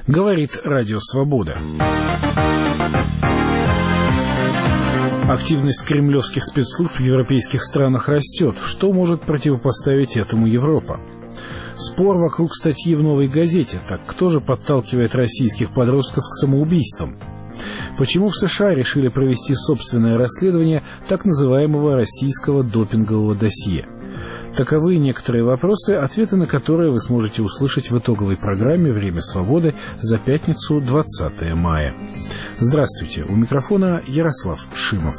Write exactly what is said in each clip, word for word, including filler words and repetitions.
Говорит Радио Свобода. Активность кремлевских спецслужб в европейских странах растет. Что может противопоставить этому Европа? Спор вокруг статьи в «Новой газете». Так кто же подталкивает российских подростков к самоубийствам? Почему в США решили провести собственное расследование так называемого российского допингового досье? Таковы некоторые вопросы, ответы на которые вы сможете услышать в итоговой программе «Время свободы» за пятницу, двадцатое мая. Здравствуйте, у микрофона Ярослав Шимов.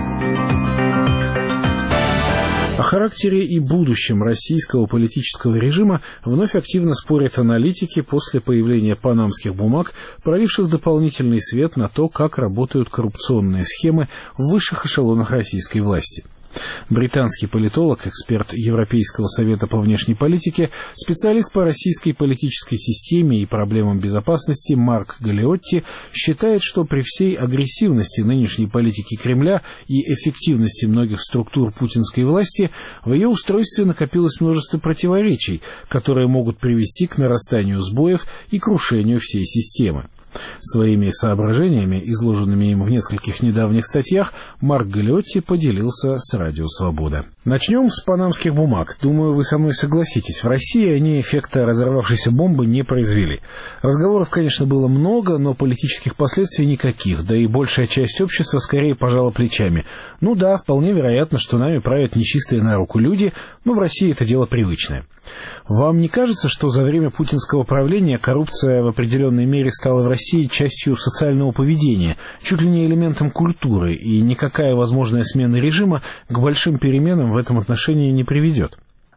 О характере и будущем российского политического режима вновь активно спорят аналитики после появления панамских бумаг, проливших дополнительный свет на то, как работают коррупционные схемы в высших эшелонах российской власти. Британский политолог, эксперт Европейского совета по внешней политике, специалист по российской политической системе и проблемам безопасности Марк Галиотти считает, что при всей агрессивности нынешней политики Кремля и эффективности многих структур путинской власти в ее устройстве накопилось множество противоречий, которые могут привести к нарастанию сбоев и крушению всей системы. Своими соображениями, изложенными им в нескольких недавних статьях, Марк Галиотти поделился с Радио Свобода. Начнем с панамских бумаг. Думаю, вы со мной согласитесь. В России они эффекта разорвавшейся бомбы не произвели. Разговоров, конечно, было много, но политических последствий никаких, да и большая часть общества скорее пожала плечами. Ну да, вполне вероятно, что нами правят нечистые на руку люди, но в России это дело привычное. Вам не кажется, что за время путинского правления коррупция в определенной мере стала в России частью социального поведения, чуть ли не элементом культуры, и никакая возможная смена режима к большим переменам в этом отношении не приведет?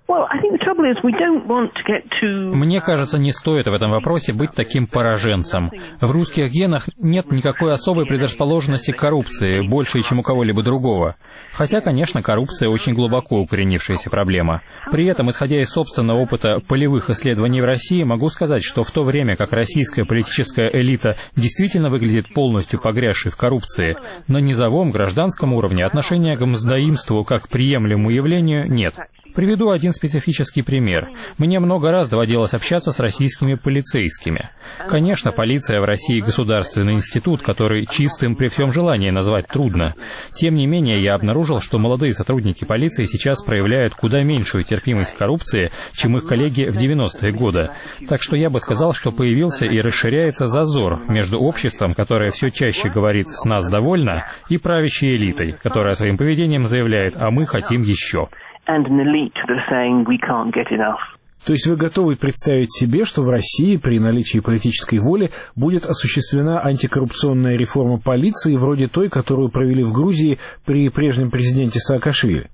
Мне кажется, не стоит в этом вопросе быть таким пораженцем. В русских генах нет никакой особой предрасположенности к коррупции, больше, чем у кого-либо другого. Хотя, конечно, коррупция очень глубоко укоренившаяся проблема. При этом, исходя из собственного опыта полевых исследований в России, могу сказать, что в то время как российская политическая элита действительно выглядит полностью погрязшей в коррупции, на низовом гражданском уровне отношения к мздоимству как к приемлемому явлению нет. Приведу один специфический пример. Мне много раз доводилось общаться с российскими полицейскими. Конечно, полиция в России государственный институт, который чистым при всем желании назвать трудно. Тем не менее, я обнаружил, что молодые сотрудники полиции сейчас проявляют куда меньшую терпимость к коррупции, чем их коллеги в девяностые годы. Так что я бы сказал, что появился и расширяется зазор между обществом, которое все чаще говорит «с нас довольно», и правящей элитой, которая своим поведением заявляет «а мы хотим еще». And an elite that are saying we can't get enough. То есть вы готовы представить себе, что в России при наличии политической воли будет осуществлена антикоррупционная реформа полиции вроде той, которую провели в Грузии при прежнем президенте Саакашвили?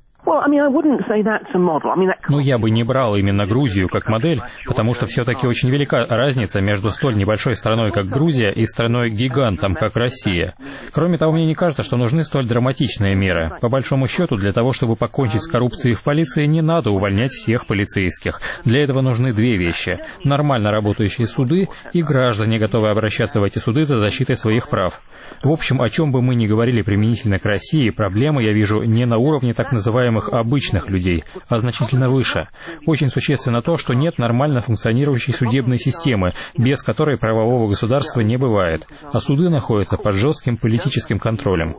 Ну, я бы не брал именно Грузию как модель, потому что все-таки очень велика разница между столь небольшой страной, как Грузия, и страной-гигантом, как Россия. Кроме того, мне не кажется, что нужны столь драматичные меры. По большому счету, для того, чтобы покончить с коррупцией в полиции, не надо увольнять всех полицейских. Для этого нужны две вещи. Нормально работающие суды и граждане, готовые обращаться в эти суды за защитой своих прав. В общем, о чем бы мы ни говорили применительно к России, проблемы я вижу не на уровне так называемых обычных людей, а значительно выше. Очень существенно то, что нет нормально функционирующей судебной системы, без которой правового государства не бывает, а суды находятся под жестким политическим контролем.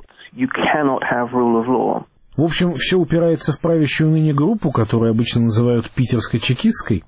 В общем, все упирается в правящую ныне группу, которую обычно называют питерско-чекистской.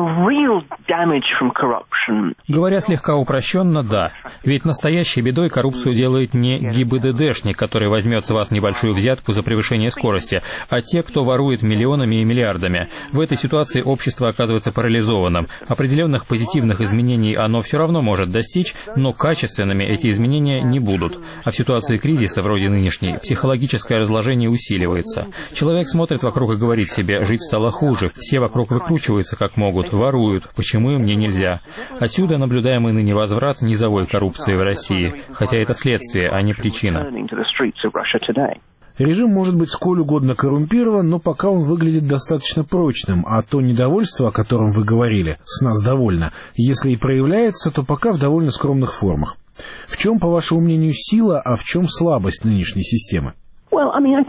Говоря слегка упрощенно, да. Ведь настоящей бедой коррупцию делает не ГИБДДшник, который возьмет с вас небольшую взятку за превышение скорости, а те, кто ворует миллионами и миллиардами. В этой ситуации общество оказывается парализованным. Определенных позитивных изменений оно все равно может достичь, но качественными эти изменения не будут. А в ситуации кризиса, вроде нынешней, психологическое разложение усиливается. Человек смотрит вокруг и говорит себе: жить стало хуже, все вокруг выкручиваются как могут, воруют, почему и мне нельзя. Отсюда наблюдаемый ныне возврат низовой коррупции в России, хотя это следствие, а не причина. Режим может быть сколь угодно коррумпирован, но пока он выглядит достаточно прочным, а то недовольство, о котором вы говорили, с нас довольно, если и проявляется, то пока в довольно скромных формах. В чем, по вашему мнению, сила, а в чем слабость нынешней системы?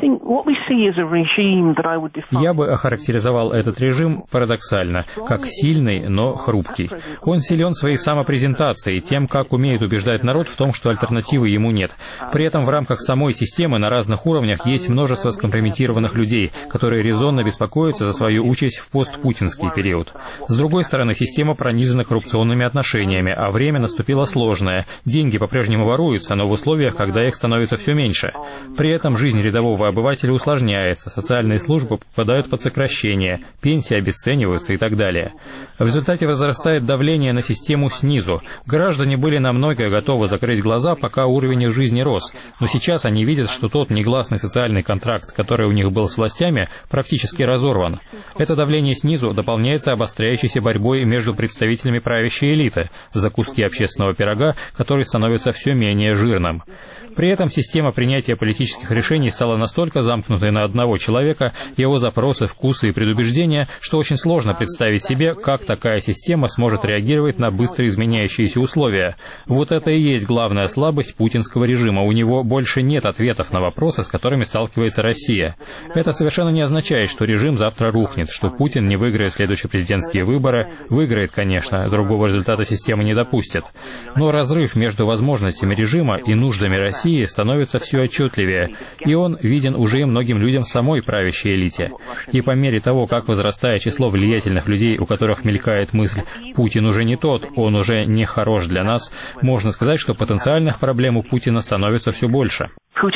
Я бы охарактеризовал этот режим парадоксально, как сильный, но хрупкий. Он силен своей самопрезентацией, тем, как умеет убеждать народ в том, что альтернативы ему нет. При этом в рамках самой системы на разных уровнях есть множество скомпрометированных людей, которые резонно беспокоятся за свою участь в постпутинский период. С другой стороны, система пронизана коррупционными отношениями, а время наступило сложное. Деньги по-прежнему воруются, но в условиях, когда их становится все меньше. При этом жизнь рядового обывателя усложняется, социальные службы попадают под сокращение, пенсии обесцениваются и так далее. В результате возрастает давление на систему снизу. Граждане были на многое готовы закрыть глаза, пока уровень их жизни рос. Но сейчас они видят, что тот негласный социальный контракт, который у них был с властями, практически разорван. Это давление снизу дополняется обостряющейся борьбой между представителями правящей элиты за куски общественного пирога, который становится все менее жирным. При этом система принятия политических решений стала настолько замкнутой на одного человека, его запросы, вкусы и предубеждения, что очень сложно представить себе, как такая система сможет реагировать на быстро изменяющиеся условия. Вот это и есть главная слабость путинского режима. У него больше нет ответов на вопросы, с которыми сталкивается Россия. Это совершенно не означает, что режим завтра рухнет, что Путин не выиграет следующие президентские выборы. Выиграет, конечно, другого результата система не допустит. Но разрыв между возможностями режима и нуждами России становится все отчетливее, и он виден уже многим людям в самой правящей элите. И по мере того, как возрастает число влиятельных людей, у которых мелькает мысль «Путин уже не тот, он уже не хорош для нас», можно сказать, что потенциальных проблем у Путина становится все больше.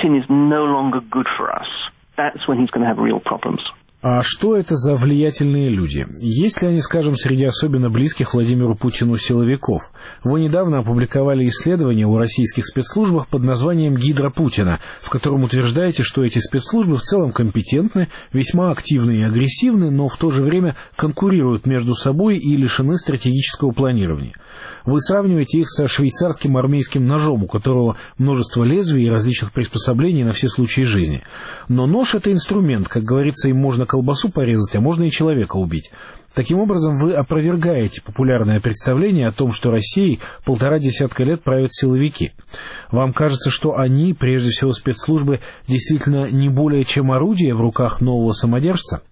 А что это за влиятельные люди? Есть ли они, скажем, среди особенно близких Владимиру Путину силовиков? Вы недавно опубликовали исследование о российских спецслужбах под названием «Гидра Путина», в котором утверждаете, что эти спецслужбы в целом компетентны, весьма активны и агрессивны, но в то же время конкурируют между собой и лишены стратегического планирования. Вы сравниваете их со швейцарским армейским ножом, у которого множество лезвий и различных приспособлений на все случаи жизни. Но нож — это инструмент, как говорится, им можно колбасу порезать, а можно и человека убить. Таким образом, вы опровергаете популярное представление о том, что Россией полтора десятка лет правят силовики. Вам кажется, что они, прежде всего спецслужбы, действительно не более чем орудие в руках нового самодержца?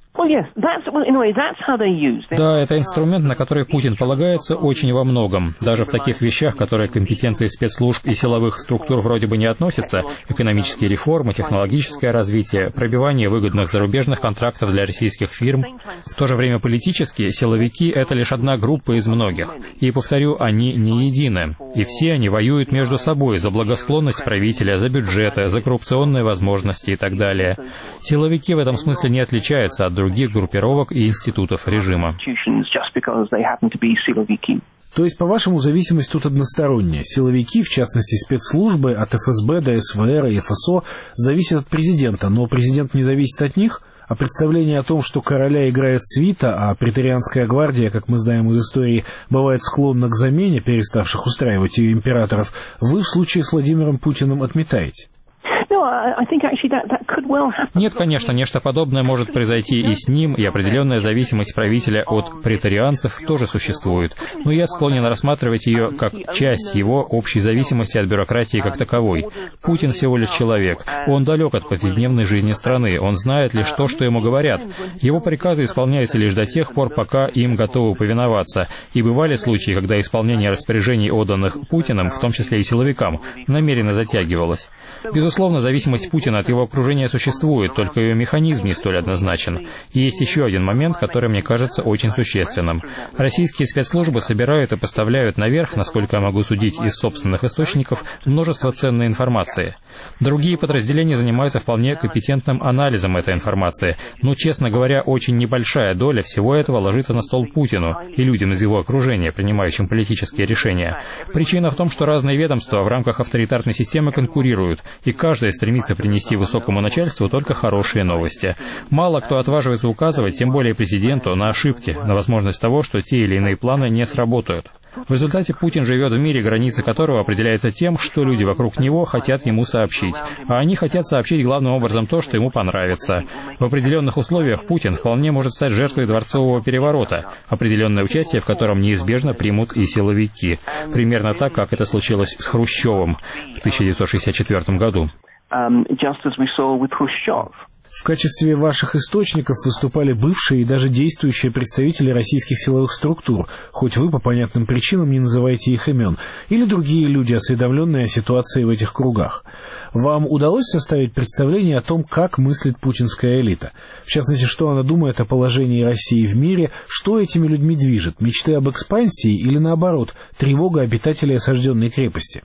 Да, это инструмент, на который Путин полагается очень во многом. Даже в таких вещах, которые к компетенции спецслужб и силовых структур вроде бы не относятся, экономические реформы, технологическое развитие, пробивание выгодных зарубежных контрактов для российских фирм. В то же время политические силовики — это лишь одна группа из многих. И, повторю, они не едины. И все они воюют между собой за благосклонность правителя, за бюджеты, за коррупционные возможности и так далее. Силовики в этом смысле не отличаются от других группировок и институтов режима. То есть, по-вашему, зависимость тут односторонняя. Силовики, в частности спецслужбы, от эф эс бэ до эс вэ эр и эф эс о, зависят от президента, но президент не зависит от них? А представление о том, что короля играет свита, а преторианская гвардия, как мы знаем из истории, бывает склонна к замене переставших устраивать ее императоров, вы в случае с Владимиром Путиным отметаете? Нет, конечно, нечто подобное может произойти и с ним, и определенная зависимость правителя от преторианцев тоже существует. Но я склонен рассматривать ее как часть его общей зависимости от бюрократии как таковой. Путин всего лишь человек. Он далек от повседневной жизни страны. Он знает лишь то, что ему говорят. Его приказы исполняются лишь до тех пор, пока им готовы повиноваться. И бывали случаи, когда исполнение распоряжений, отданных Путиным, в том числе и силовикам, намеренно затягивалось. Безусловно, зависимость Путина от его окружения существует, только ее механизм не столь однозначен. И есть еще один момент, который мне кажется очень существенным. Российские спецслужбы собирают и поставляют наверх, насколько я могу судить из собственных источников, множество ценной информации. Другие подразделения занимаются вполне компетентным анализом этой информации, но, честно говоря, очень небольшая доля всего этого ложится на стол Путину и людям из его окружения, принимающим политические решения. Причина в том, что разные ведомства в рамках авторитарной системы конкурируют, и каждая стремится принести высокому начальству только хорошие новости. Мало кто отваживается указывать, тем более президенту, на ошибки, на возможность того, что те или иные планы не сработают. В результате Путин живет в мире, границы которого определяются тем, что люди вокруг него хотят ему сообщить. А они хотят сообщить главным образом то, что ему понравится. В определенных условиях Путин вполне может стать жертвой дворцового переворота, определенное участие в котором неизбежно примут и силовики. Примерно так, как это случилось с Хрущевым в тысяча девятьсот шестьдесят четвёртом году. В качестве ваших источников выступали бывшие и даже действующие представители российских силовых структур, хоть вы по понятным причинам не называете их имен, или другие люди, осведомленные о ситуации в этих кругах. Вам удалось составить представление о том, как мыслит путинская элита? В частности, что она думает о положении России в мире, что этими людьми движет, мечты об экспансии или, наоборот, тревога обитателей осажденной крепости?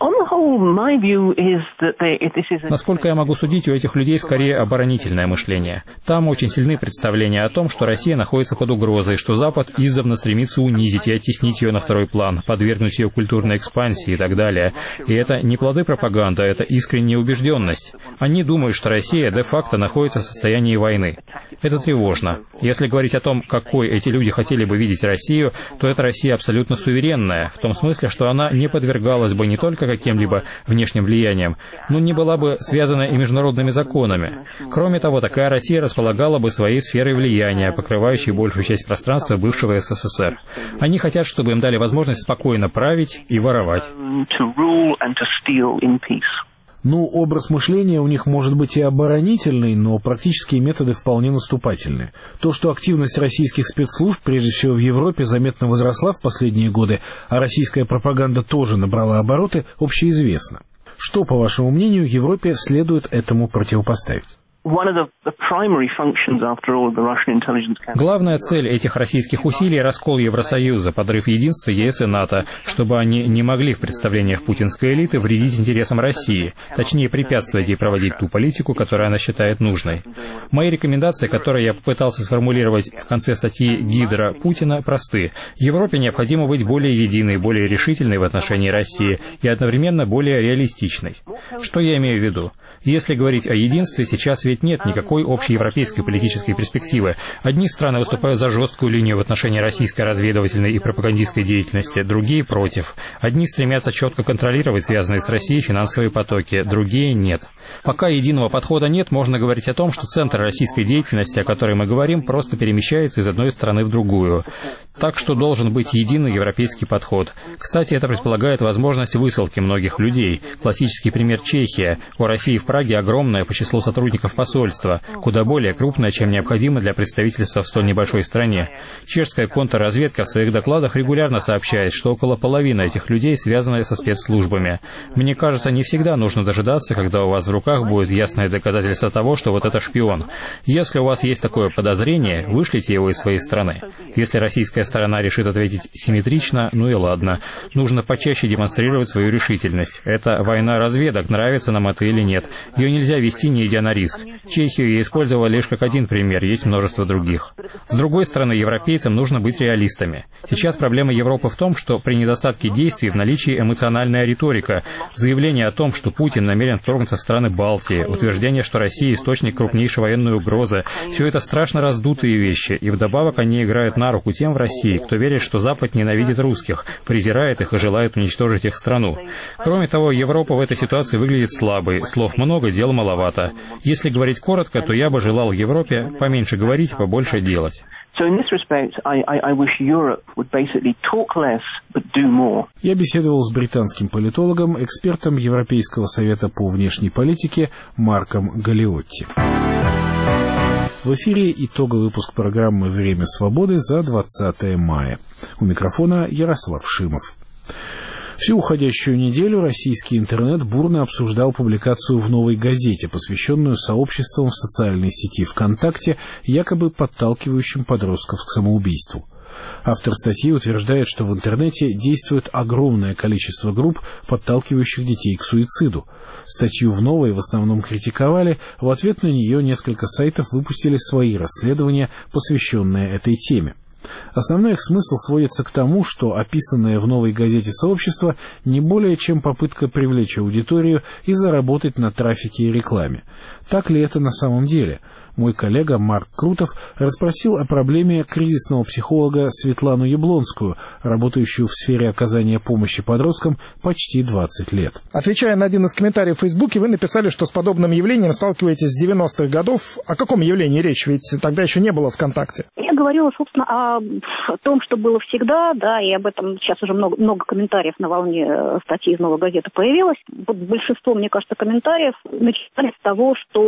Насколько я могу судить, у этих людей скорее оборонительное мышление. Там очень сильны представления о том, что Россия находится под угрозой, что Запад издавна стремится унизить и оттеснить ее на второй план, подвергнуть ее культурной экспансии и так далее. И это не плоды пропаганды, это искренняя убежденность. Они думают, что Россия де-факто находится в состоянии войны. Это тревожно. Если говорить о том, какой эти люди хотели бы видеть Россию, то эта Россия абсолютно суверенная, в том смысле, что она не подвергалась бы не только каким-либо внешним влиянием, но не была бы связана и международными законами. Кроме того, такая Россия располагала бы своей сферой влияния, покрывающей большую часть пространства бывшего СССР. Они хотят, чтобы им дали возможность спокойно править и воровать. Ну, образ мышления у них может быть и оборонительный, но практические методы вполне наступательные. То, что активность российских спецслужб, прежде всего в Европе, заметно возросла в последние годы, а российская пропаганда тоже набрала обороты, общеизвестно. Что, по вашему мнению, Европе следует этому противопоставить? Главная цель этих российских усилий — раскол Евросоюза, подрыв единства ЕС и НАТО, чтобы они не могли в представлениях путинской элиты вредить интересам России, точнее препятствовать ей проводить ту политику, которую она считает нужной. Мои рекомендации, которые я попытался сформулировать в конце статьи Гидра Путина, просты. Европе необходимо быть более единой, более решительной в отношении России и одновременно более реалистичной. Что я имею в виду? Если говорить о единстве, сейчас ведь нет никакой общей европейской политической перспективы. Одни страны выступают за жесткую линию в отношении российской разведывательной и пропагандистской деятельности, другие — против. Одни стремятся четко контролировать связанные с Россией финансовые потоки, другие — нет. Пока единого подхода нет, можно говорить о том, что центр российской деятельности, о которой мы говорим, просто перемещается из одной страны в другую. Так что должен быть единый европейский подход. Кстати, это предполагает возможность высылки многих людей. Классический пример — Чехия. У России в Праге огромное по числу сотрудников посольства, куда более крупное, чем необходимо для представительства в столь небольшой стране. Чешская контрразведка в своих докладах регулярно сообщает, что около половины этих людей связаны со спецслужбами. Мне кажется, не всегда нужно дожидаться, когда у вас в руках будет ясное доказательство того, что вот это шпион. Если у вас есть такое подозрение, вышлите его из своей страны. Если российская сторона решит ответить симметрично, ну и ладно. Нужно почаще демонстрировать свою решительность. Это война разведок, нравится нам это или нет. Ее нельзя вести, не идя на риск. Чехию я использовал лишь как один пример, есть множество других. С другой стороны, европейцам нужно быть реалистами. Сейчас проблема Европы в том, что при недостатке действий в наличии эмоциональная риторика, заявление о том, что Путин намерен вторгнуться в страны Балтии, утверждение, что Россия источник крупнейшей военной угрозы — все это страшно раздутые вещи, и вдобавок они играют на руку тем в России, кто верит, что Запад ненавидит русских, презирает их и желает уничтожить их страну. Кроме того, Европа в этой ситуации выглядит слабой, слов много, дел маловато. Если говорить коротко, то я бы желал Европе поменьше говорить и побольше делать. Я беседовал с британским политологом, экспертом Европейского совета по внешней политике Марком Галиотти. В эфире итоговый выпуск программы «Время свободы» за двадцатое мая. У микрофона Ярослав Шимов. Всю уходящую неделю российский интернет бурно обсуждал публикацию в «Новой газете», посвященную сообществам в социальной сети ВКонтакте, якобы подталкивающим подростков к самоубийству. Автор статьи утверждает, что в интернете действует огромное количество групп, подталкивающих детей к суициду. Статью в «Новой» в основном критиковали, в ответ на нее несколько сайтов выпустили свои расследования, посвященные этой теме. Основной их смысл сводится к тому, что описанное в «Новой газете» сообщество не более чем попытка привлечь аудиторию и заработать на трафике и рекламе. Так ли это на самом деле? Мой коллега Марк Крутов расспросил о проблеме кризисного психолога Светлану Яблонскую, работающую в сфере оказания помощи подросткам почти двадцать лет. Отвечая на один из комментариев в Фейсбуке, вы написали, что с подобным явлением сталкиваетесь с девяностых годов. О каком явлении речь? Ведь тогда еще не было ВКонтакте. Я говорила, собственно, о том, что было всегда, да, и об этом сейчас уже много, много комментариев на волне статьи из «Новой газеты» появилось. Вот большинство, мне кажется, комментариев начинали с того, что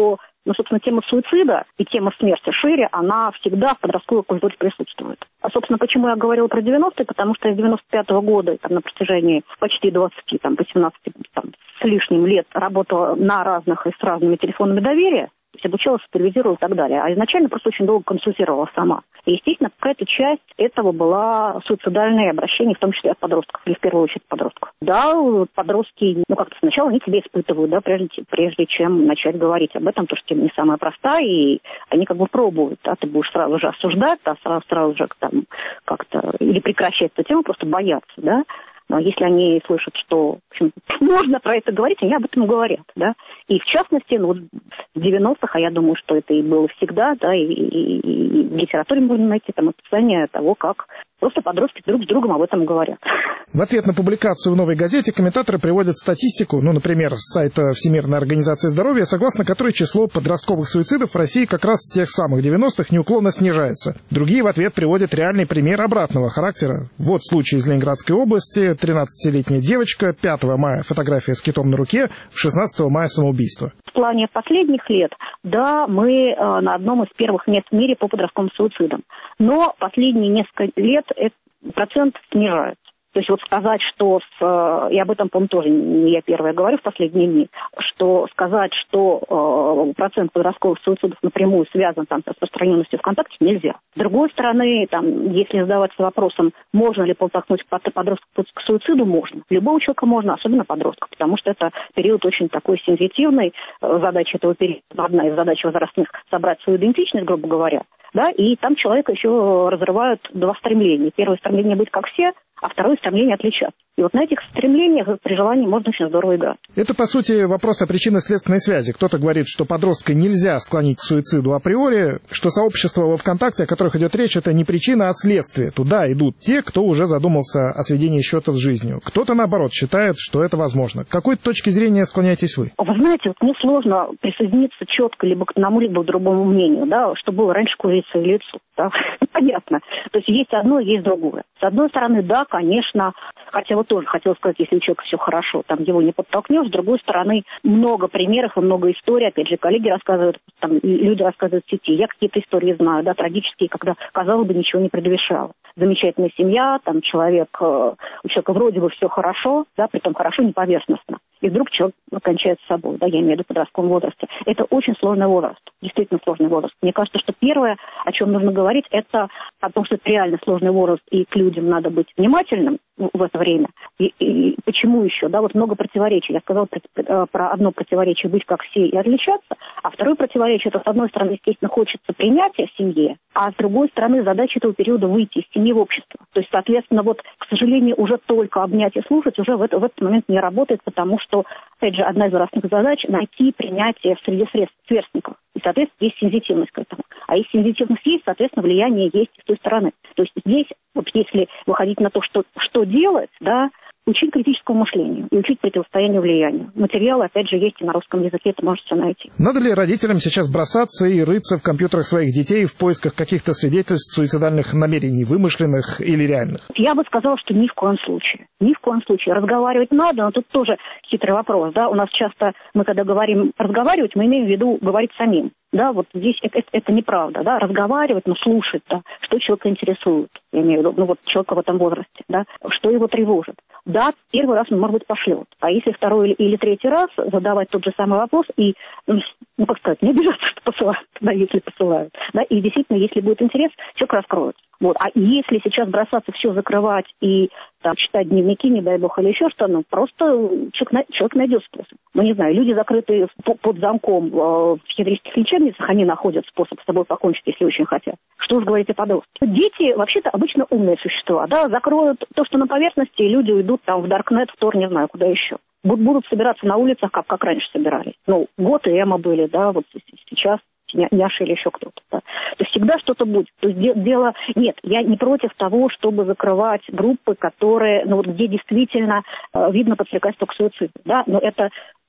Но, собственно, тема суицида и тема смерти шире, она всегда в подростковой культуре присутствует. А, собственно, почему я говорила про девяностые, потому что с девяносто пятого года, там, на протяжении почти двадцати, там, восемнадцати там, с лишним лет работала на разных и с разными телефонами доверия, то есть обучалась, супервизировала и так далее. А изначально просто очень долго консультировала сама. И, естественно, какая-то часть этого была суицидальные обращения, в том числе от подростков, или в первую очередь подростков. Да, подростки, ну как-то сначала они тебя испытывают, да, прежде, прежде чем начать говорить об этом, потому что тема не самая простая, и они как бы пробуют, а ты будешь сразу же осуждать, а сразу, сразу же там как-то, или прекращать эту тему, просто бояться, да. Но если они слышат, что в общем, можно про это говорить, они об этом говорят, да. И в частности, ну, вот в девяностых, а я думаю, что это и было всегда, да, и, и, и в литературе можно найти там описание того, как просто подростки друг с другом об этом говорят. В ответ на публикацию в «Новой газете» комментаторы приводят статистику, ну, например, с сайта Всемирной организации здоровья, согласно которой число подростковых суицидов в России как раз с тех самых девяностых неуклонно снижается. Другие в ответ приводят реальный пример обратного характера. Вот случай из Ленинградской области. тринадцатилетняя девочка, пятого мая фотография с китом на руке, шестнадцатого мая самоубийство. В плане последних лет, да, мы э, на одном из первых мест в мире по подростковым суицидам. Но последние несколько лет этот процент снижается. То есть вот сказать, что, с, и об этом, по-моему, тоже не я первая говорю в последние дни, что сказать, что э, процент подростковых суицидов напрямую связан там, с распространенностью ВКонтакте, нельзя. С другой стороны, там, если задаваться вопросом, можно ли подтолкнуть подростка к суициду, можно. Любого человека можно, особенно подростка, потому что это период очень такой сензитивный. Задача этого периода, одна из задач возрастных, собрать свою идентичность, грубо говоря. Да, и там человека еще разрывают два стремления. Первое стремление быть как все, а второе стремление отличаться. И вот на этих стремлениях при желании можно очень здорово играть. Это, по сути, вопрос о причинно-следственной связи. Кто-то говорит, что подростка нельзя склонить к суициду априори, что сообщество во ВКонтакте, о которых идет речь, это не причина, а следствие. Туда идут те, кто уже задумался о сведении счетов с жизнью. Кто-то, наоборот, считает, что это возможно. К какой точке зрения склоняетесь вы? Вы знаете, вот мне сложно присоединиться четко либо к одному, либо к другому мнению, да, что было раньше курица или яйцо. Да? Понятно. То есть есть одно, есть другое. С одной стороны, да, конечно, хотя вот тоже хотела сказать, если у человека все хорошо, там его не подтолкнешь. С другой стороны, много примеров и много историй, опять же, коллеги рассказывают, там, люди рассказывают в сети. Я какие-то истории знаю, да, трагические, когда, казалось бы, ничего не предвещало. Замечательная семья, там человек, у человека вроде бы все хорошо, да, притом хорошо, не поверхностно. И вдруг человек кончает с собой, да, я имею в виду в подростковом возрасте. Это очень сложный возраст, действительно сложный возраст. Мне кажется, что первое, о чем нужно говорить, это о том, что это реально сложный возраст, и к людям надо быть внимательным в это время. И, и почему еще, да, вот много противоречий. Я сказала про, про одно противоречие — быть как все и отличаться, а второе противоречие — это, с одной стороны, естественно, хочется принятия в семье, а с другой стороны, задача этого периода — выйти из семьи в общество. То есть, соответственно, вот, к сожалению, уже только обнять и слушать уже в, это, в этот момент не работает, потому что, опять же, одна из важных задач — найти принятие среди сверстников. И, соответственно, есть сензитивность к этому. А если сензитивность есть, соответственно, влияние есть с той стороны. То есть здесь, вот если выходить на то, что, что делать, да, учить критическому мышлению и учить противостоянию влиянию. Материалы, опять же, есть и на русском языке, это можете найти. Надо ли родителям сейчас бросаться и рыться в компьютерах своих детей в поисках каких-то свидетельств суицидальных намерений, вымышленных или реальных? Я бы сказала, что ни в коем случае. Ни в коем случае. Разговаривать надо, но тут тоже хитрый вопрос. Да? У нас часто, мы когда говорим разговаривать, мы имеем в виду говорить самим. Да, вот здесь это, это, это неправда, да, разговаривать, но слушать, да, что человека интересует, я имею в виду, ну вот человека в этом возрасте, да, что его тревожит. Да, первый раз он, может быть, пошлет, а если второй или, или третий раз задавать тот же самый вопрос и, ну, как сказать, не обижаться, что посылают, да, если посылают, да, и действительно, если будет интерес, человек раскроется. Вот, а если сейчас бросаться все закрывать и там, читать дневники, не дай бог, или еще что, ну, просто человек, человек найдет способ. Ну, не знаю, люди, закрытые под замком в психиатрических лечебницах, они находят способ с собой покончить, если очень хотят. Что уж говорить о подростках. Дети вообще-то обычно умные существа, да, закроют то, что на поверхности, и люди уйдут там в Даркнет, в Тор, не знаю, куда еще. Будут собираться на улицах, как, как раньше собирались. Ну, год и Эма были, да, вот сейчас Няша или еще кто-то. Да. То есть всегда что-то будет. То есть дело... Нет, я не против того, чтобы закрывать группы, которые, ну вот где действительно э, видно подстрекательство к суициду. Да, но это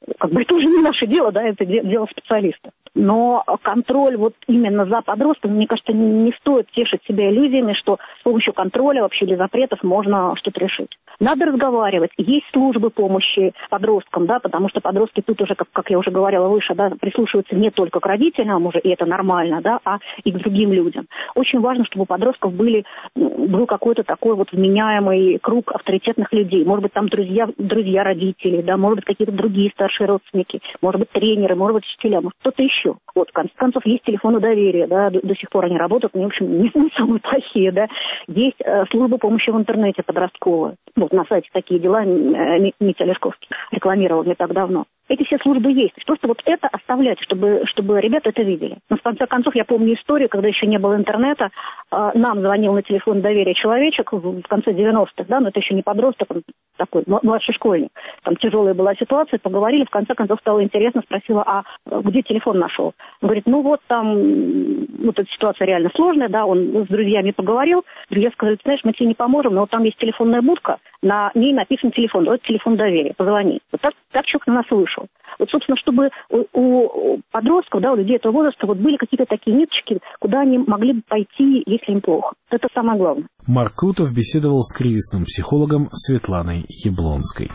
как бы это уже не наше дело, да, это дело специалиста. Но контроль вот именно за подростками, мне кажется, не, не стоит тешить себя иллюзиями, что с помощью контроля вообще или запретов можно что-то решить. Надо разговаривать. Есть службы помощи подросткам, да, потому что подростки тут уже, как, как я уже говорила выше, да, прислушиваются не только к родителям уже, и это нормально, да, а и к другим людям. Очень важно, чтобы у подростков были, был какой-то такой вот вменяемый круг авторитетных людей. Может быть, там друзья, друзья родителей, да, может быть, какие-то другие старшие родственники, может быть, тренеры, может быть, учителя, может, кто-то еще. Вот, в конце концов, есть телефоны доверия, да, до, до сих пор они работают, они, в общем, не, не самые плохие, да. Есть э, служба помощи в интернете подростковая. Вот, на сайте «Такие дела» Митя Олешковский рекламировал не так давно. Эти все службы есть. Просто вот это оставлять, чтобы, чтобы ребята это видели. Но в конце концов, я помню историю, когда еще не было интернета, э, нам звонил на телефон доверия человечек в, в конце девяностых, да, но это еще не подросток, он такой младший школьник. Там тяжелая была ситуация, поговорили, в конце концов стало интересно, спросила, а где телефон нашел? Он говорит, ну вот там, вот эта ситуация реально сложная, да, он с друзьями поговорил, друзья сказали, знаешь, мы тебе не поможем, но вот там есть телефонная будка, на ней написан телефон, вот телефон доверия, позвони. Вот так, так человек на нас вышел. Вот, собственно, чтобы у, у подростков, да, у людей этого возраста вот были какие-то такие ниточки, куда они могли бы пойти, если им плохо. Это самое главное. Марк Крутов беседовал с кризисным психологом Светланой Яблонской.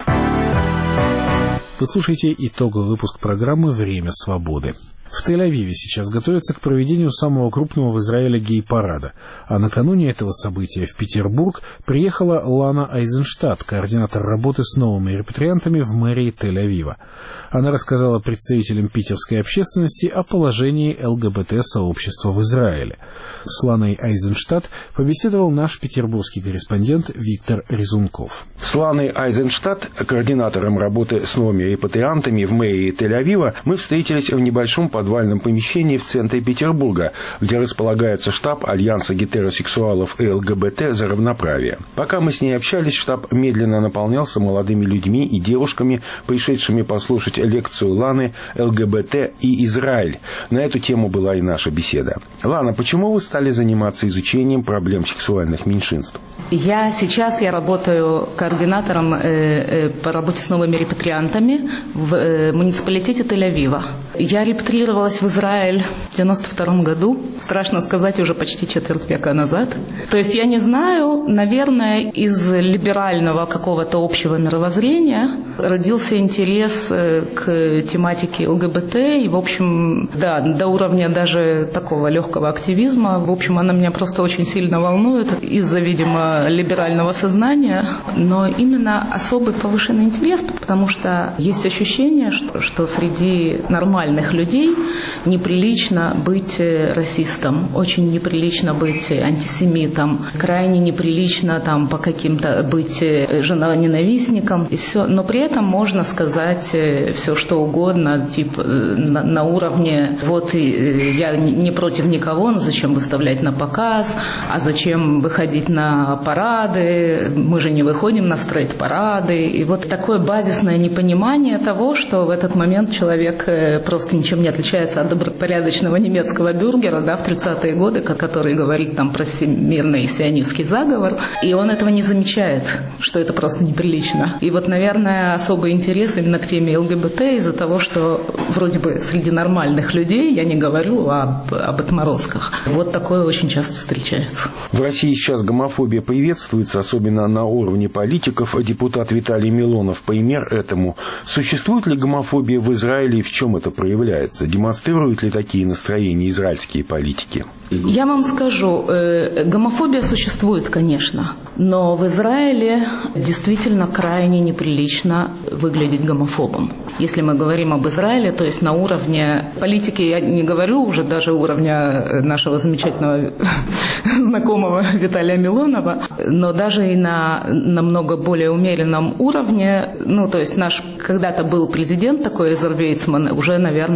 Вы слушаете итоговый выпуск программы «Время свободы». В Тель-Авиве сейчас готовятся к проведению самого крупного в Израиле гей-парада, а накануне этого события в Петербург приехала Лана Айзенштадт, координатор работы с новыми репатриантами в мэрии Тель-Авива. Она рассказала представителям питерской общественности о положении ЛГБТ-сообщества в Израиле. С Ланой Айзенштадт побеседовал наш петербургский корреспондент Виктор Резунков. С Ланой Айзенштадт, координатором работы с новыми репатриантами в мэрии Тель-Авива, мы встретились в небольшом подвальном помещении в центре Петербурга, где располагается штаб Альянса гетеросексуалов и ЛГБТ за равноправие. Пока мы с ней общались, штаб медленно наполнялся молодыми людьми и девушками, пришедшими послушать лекцию Ланы «ЛГБТ и Израиль». На эту тему была и наша беседа. Лана, почему вы стали заниматься изучением проблем сексуальных меньшинств? Я сейчас я работаю координатором э, э, по работе с новыми репатриантами в э, муниципалитете Тель-Авива. Я репатрировалась в Израиль в девяносто втором году. Страшно сказать, уже почти четверть века назад. То есть я не знаю, наверное, из либерального какого-то общего мировоззрения родился интерес э, к тематике ЛГБТ. И, в общем, да, до уровня даже такого легкого активизма. В общем, она меня просто очень сильно волнует из-за, видимо, либерального сознания, но именно особый повышенный интерес, потому что есть ощущение, что, что среди нормальных людей неприлично быть расистом, очень неприлично быть антисемитом, крайне неприлично там по каким-то быть женоненавистником и все, но при этом можно сказать все что угодно, типа на, на уровне вот я не против никого, но зачем выставлять на показ, а зачем выходить на парады, мы же не выходим на стрейт-парады. И вот такое базисное непонимание того, что в этот момент человек просто ничем не отличается от добропорядочного немецкого бюргера, да, в тридцатые годы, который говорит там про всемирный сионистский заговор, и он этого не замечает, что это просто неприлично. И вот, наверное, особый интерес именно к теме ЛГБТ из-за того, что вроде бы среди нормальных людей, я не говорю об, об отморозках, вот такое очень часто встречается. В России сейчас гомофобия приветствуется, особенно на уровне политиков. Депутат Виталий Милонов пример этому. Существует ли гомофобия в Израиле и в чем это проявляется? Демонстрируют ли такие настроения израильские политики? Я вам скажу, э, гомофобия существует, конечно, но в Израиле действительно крайне неприлично выглядеть гомофобом. Если мы говорим об Израиле, то есть на уровне политики, я не говорю уже даже уровня нашего замечательного знакомого Виталия Милонова, но даже и на намного более умеренном уровне, ну, то есть наш когда-то был президент такой, Эзер Вейцман, уже, наверное, больше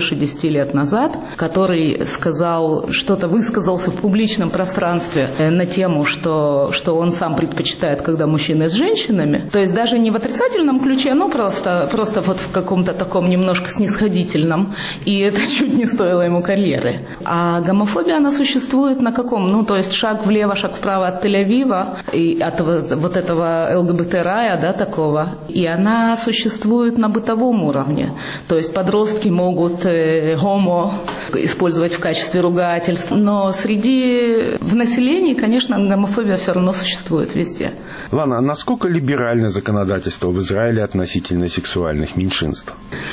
больше десяти лет назад, который сказал, что-то высказался в публичном пространстве на тему, что, что он сам предпочитает, когда мужчины с женщинами. То есть даже не в отрицательном ключе, но просто, просто вот в каком-то таком немножко снисходительном. И это чуть не стоило ему карьеры. А гомофобия, она существует на каком? Ну, то есть шаг влево, шаг вправо от Тель-Авива, и от вот этого ЛГБТ-рая, да, такого. И она существует на бытовом уровне. То есть подростки могут э, homo использовать в качестве ругательств. Но среди в населении, конечно, гомофобия все равно существует везде. Лана, а насколько либерально законодательство в Израиле относительно сексуальных меньшинств?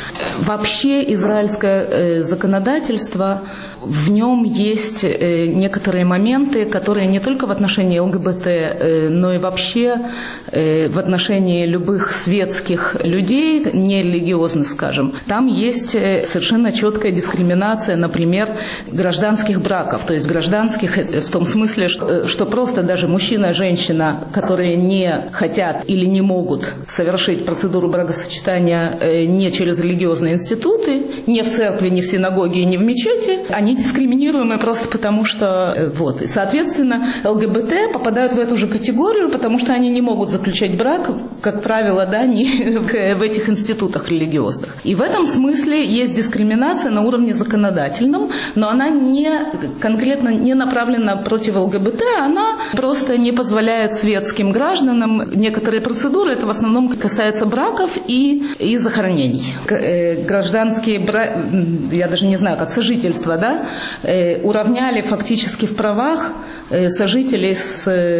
Вообще израильское э, законодательство, в нем есть э, некоторые моменты, которые не только в отношении ЛГБТ, э, но и вообще э, в отношении любых светских людей, нерелигиозных, скажем. Там есть э, совершенно четкая дискриминация, например, гражданских браков. То есть гражданских э, в том смысле, что, э, что просто даже мужчина и женщина, которые не хотят или не могут совершить процедуру бракосочетания э, не через религиозные институты, не в церкви, не в синагоге, не в мечети, они дискриминируемы просто потому, что вот. И, соответственно, ЛГБТ попадают в эту же категорию, потому что они не могут заключать брак, как правило, да, не в этих институтах религиозных. И в этом смысле есть дискриминация на уровне законодательном, но она не конкретно не направлена против ЛГБТ, она просто не позволяет светским гражданам некоторые процедуры, это в основном касается браков и, и захоронений. Гражданские браки, я даже не знаю, как сожительство, да, уравняли фактически в правах сожителей с,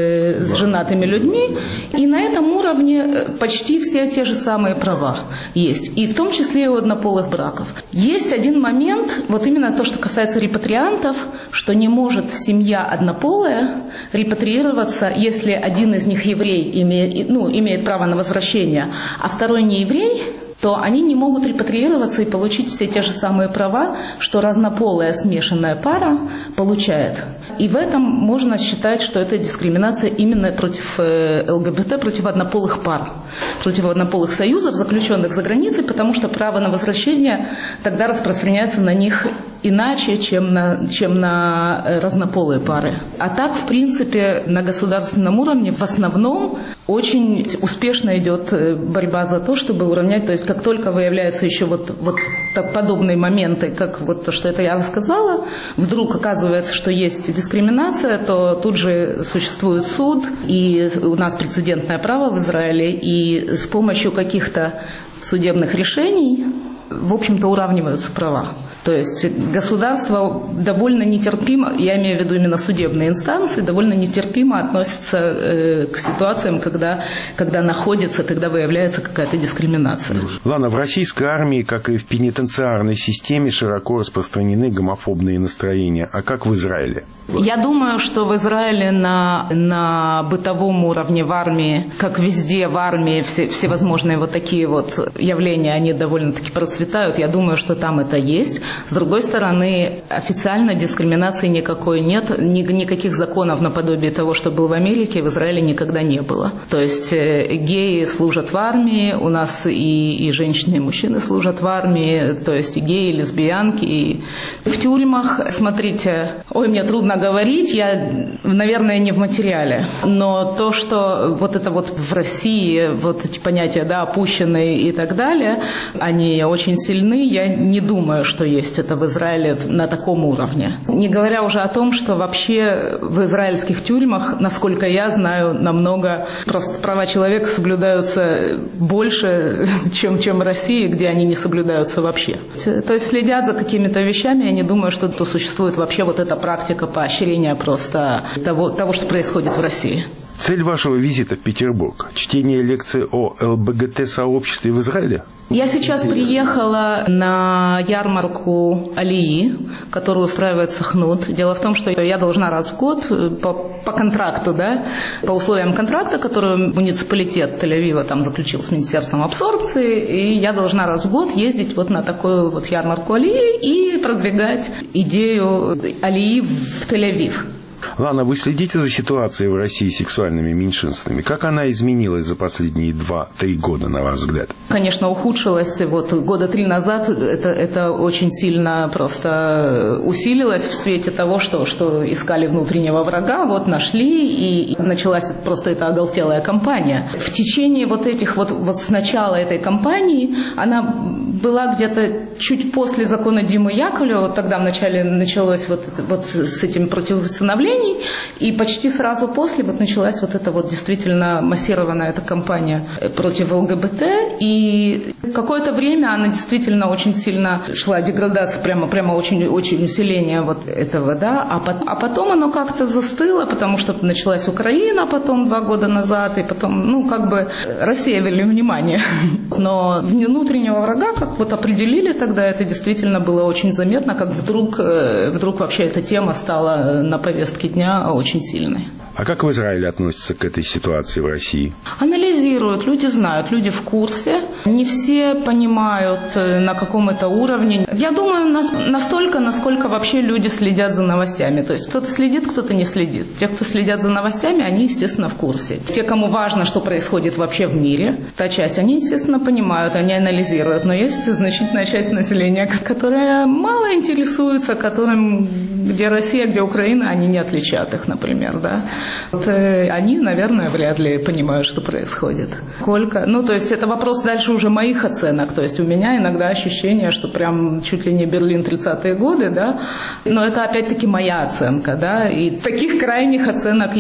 с женатыми людьми, и на этом уровне почти все те же самые права есть, и в том числе и у однополых браков. Есть один момент, вот именно то, что касается репатриантов, что не может семья однополая репатриироваться, если один из них еврей, имеет, ну, имеет право на возвращение, а второй не еврей, то они не могут репатриироваться и получить все те же самые права, что разнополая смешанная пара получает. И в этом можно считать, что это дискриминация именно против ЛГБТ, против однополых пар, против однополых союзов, заключенных за границей, потому что право на возвращение тогда распространяется на них иначе, чем на, чем на разнополые пары. А так, в принципе, на государственном уровне в основном очень успешно идет борьба за то, чтобы уравнять, то есть как только выявляются еще вот, вот так подобные моменты, как вот то, что это я рассказала, вдруг оказывается, что есть дискриминация, то тут же существует суд, и у нас прецедентное право в Израиле, и с помощью каких-то судебных решений, в общем-то, уравниваются права. То есть государство довольно нетерпимо, я имею в виду именно судебные инстанции, довольно нетерпимо относятся э, к ситуациям, когда, когда находится, когда выявляется какая-то дискриминация. Лана, в российской армии, как и в пенитенциарной системе, широко распространены гомофобные настроения. А как в Израиле? Я думаю, что в Израиле на, на бытовом уровне в армии, как везде в армии, все, всевозможные вот такие вот явления, они довольно-таки процветают. Я думаю, что там это есть. С другой стороны, официально дискриминации никакой нет, ни, никаких законов наподобие того, что был в Америке, в Израиле никогда не было. То есть э, геи служат в армии, у нас и, и женщины, и мужчины служат в армии, то есть и геи, и лесбиянки. И в тюрьмах, смотрите, ой, мне трудно говорить, я, наверное, не в материале, но то, что вот это вот в России, вот эти понятия, да, опущенные и так далее, они очень сильны, я не думаю, что есть это в Израиле на таком уровне. Не говоря уже о том, что вообще в израильских тюрьмах, насколько я знаю, намного просто права человека соблюдаются больше, чем, чем в России, где они не соблюдаются вообще. То есть следят за какими-то вещами, я не думаю, что тут существует вообще вот эта практика поощрения просто того, того, что происходит в России. Цель вашего визита в Петербург – чтение лекции о ЛГБТ-сообществе в Израиле? Я сейчас приехала на ярмарку Алии, которую устраивает Сахнут. Дело в том, что я должна раз в год по, по контракту, да, по условиям контракта, который муниципалитет Тель-Авива там заключил с Министерством абсорбции, и я должна раз в год ездить вот на такую вот ярмарку Алии и продвигать идею Алии в Тель-Авив. Лана, вы следите за ситуацией в России с сексуальными меньшинствами? Как она изменилась за последние два-три года, на ваш взгляд? Конечно, ухудшилась. Вот года три назад это, это очень сильно просто усилилось в свете того, что, что искали внутреннего врага, вот нашли, и, и началась просто эта оголтелая кампания. В течение вот этих вот, вот с начала этой кампании, она была где-то чуть после закона Димы Яковлева, вот тогда вначале началось вот, вот с этим противоустановлений, и почти сразу после вот началась вот эта вот действительно массированная эта кампания против ЛГБТ, и какое-то время она действительно очень сильно шла деградация, прямо, прямо очень, очень усиление вот этого, да, а, по, а потом оно как-то застыло, потому что началась Украина потом два года назад, и потом, ну, как бы рассеивали внимание. Но внутреннего врага, как вот определили тогда, это действительно было очень заметно, как вдруг, вдруг вообще эта тема стала на повестке дня очень сильной. А как в Израиле относятся к этой ситуации в России? Анализируют, люди знают, люди в курсе. Не все понимают, на каком это уровне. Я думаю, настолько, насколько вообще люди следят за новостями. То есть кто-то следит, кто-то не следит. Те, кто следят за новостями, они, естественно, в курсе. Те, кому важно, что происходит вообще в мире, та часть, они, естественно, понимают, они анализируют. Но есть значительная часть населения, которая мало интересуется, которым, где Россия, где Украина, они не отличат их, например, да. Вот, э, они, наверное, вряд ли понимают, что происходит. Сколько? Ну, то есть это вопрос дальше уже моих оценок. То есть у меня иногда ощущение, что прям чуть ли не Берлин тридцатые годы, да. Но это опять-таки моя оценка, да. И таких крайних оценок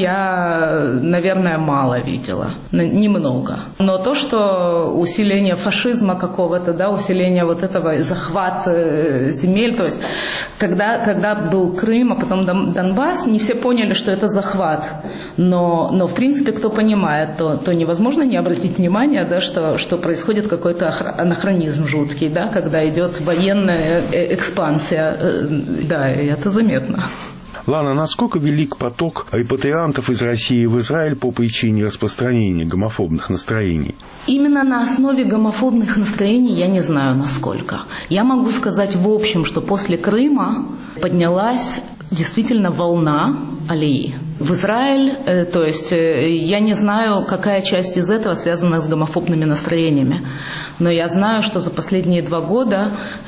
я, наверное, мало видела. Немного. Но то, что усиление фашизма какого-то, да, усиление вот этого, захват земель, то есть когда, когда был Крым, а потом Донбасс, не все поняли, что это захват. Но, но в принципе, кто понимает, то, то невозможно не обратить внимание, да, что, что происходит какой-то анахронизм жуткий, да, когда идет военная экспансия. Да, и это заметно. Лана, насколько велик поток репатриантов из России в Израиль по причине распространения гомофобных настроений? Именно на основе гомофобных настроений я не знаю, насколько. Я могу сказать в общем, что после Крыма поднялась действительно волна алии в Израиль, э, то есть э, я не знаю, какая часть из этого связана с гомофобными настроениями, но я знаю, что за последние два года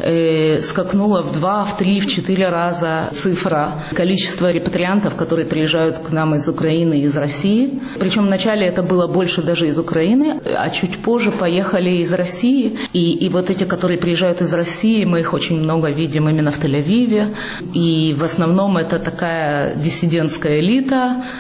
э, скакнула в два, в три, в четыре раза цифра количества репатриантов, которые приезжают к нам из Украины и из России. Причем вначале это было больше даже из Украины, а чуть позже поехали из России. И, и вот эти, которые приезжают из России, мы их очень много видим именно в Тель-Авиве. И в основном это такая диссидентская элита,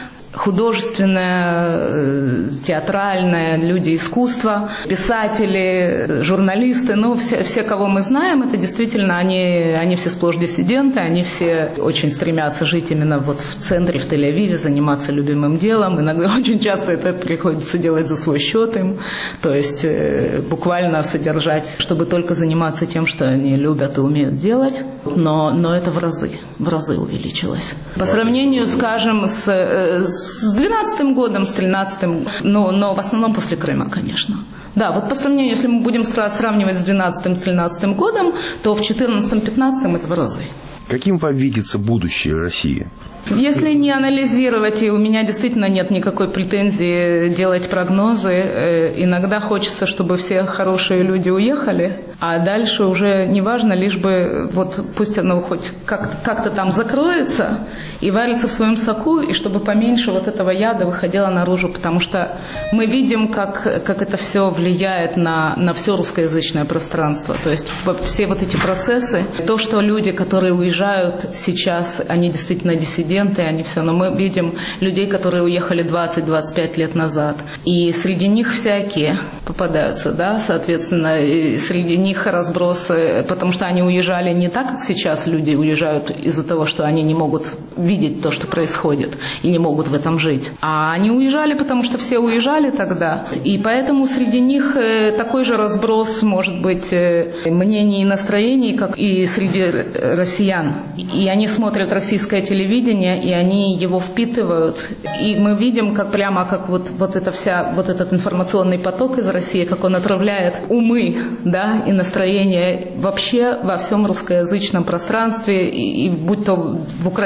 художественная, театральная, люди искусства, писатели, журналисты, ну, все, все, кого мы знаем, это действительно, они, они все сплошь диссиденты, они все очень стремятся жить именно вот в центре, в Тель-Авиве, заниматься любимым делом. Иногда очень часто это приходится делать за свой счет им, то есть буквально содержать, чтобы только заниматься тем, что они любят и умеют делать, но, но это в разы, в разы увеличилось. По сравнению, скажем, с, с С двенадцатым годом, с тринадцатым, но, но в основном после Крыма, конечно. Да, вот по сравнению, если мы будем сравнивать с двенадцатым-тринадцатым годом, то в четырнадцатом-пятнадцатом это в разы. Каким вам видится будущее России? Если не анализировать, и у меня действительно нет никакой претензии делать прогнозы, иногда хочется, чтобы все хорошие люди уехали, а дальше уже неважно, лишь бы вот пусть оно хоть как-то, как-то там закроется и варится в своем соку, и чтобы поменьше вот этого яда выходило наружу, потому что мы видим, как, как это все влияет на, на все русскоязычное пространство. То есть все вот эти процессы, то, что люди, которые уезжают сейчас, они действительно диссиденты, они все, но мы видим людей, которые уехали двадцать-двадцать пять лет назад, и среди них всякие попадаются, да, соответственно, и среди них разбросы, потому что они уезжали не так, как сейчас люди уезжают из-за того, что они не могут видеть то, что происходит, и не могут в этом жить, а они уезжали, потому что все уезжали тогда, и поэтому среди них такой же разброс, может быть, мнений и настроений, как и среди россиян, и они смотрят российское телевидение, и они его впитывают. И мы видим, как прямо как вот, вот, эта вся, вот этот информационный поток из России, как он отравляет умы, да, и настроение вообще во всем русскоязычном пространстве, и, и будь то в Украине, в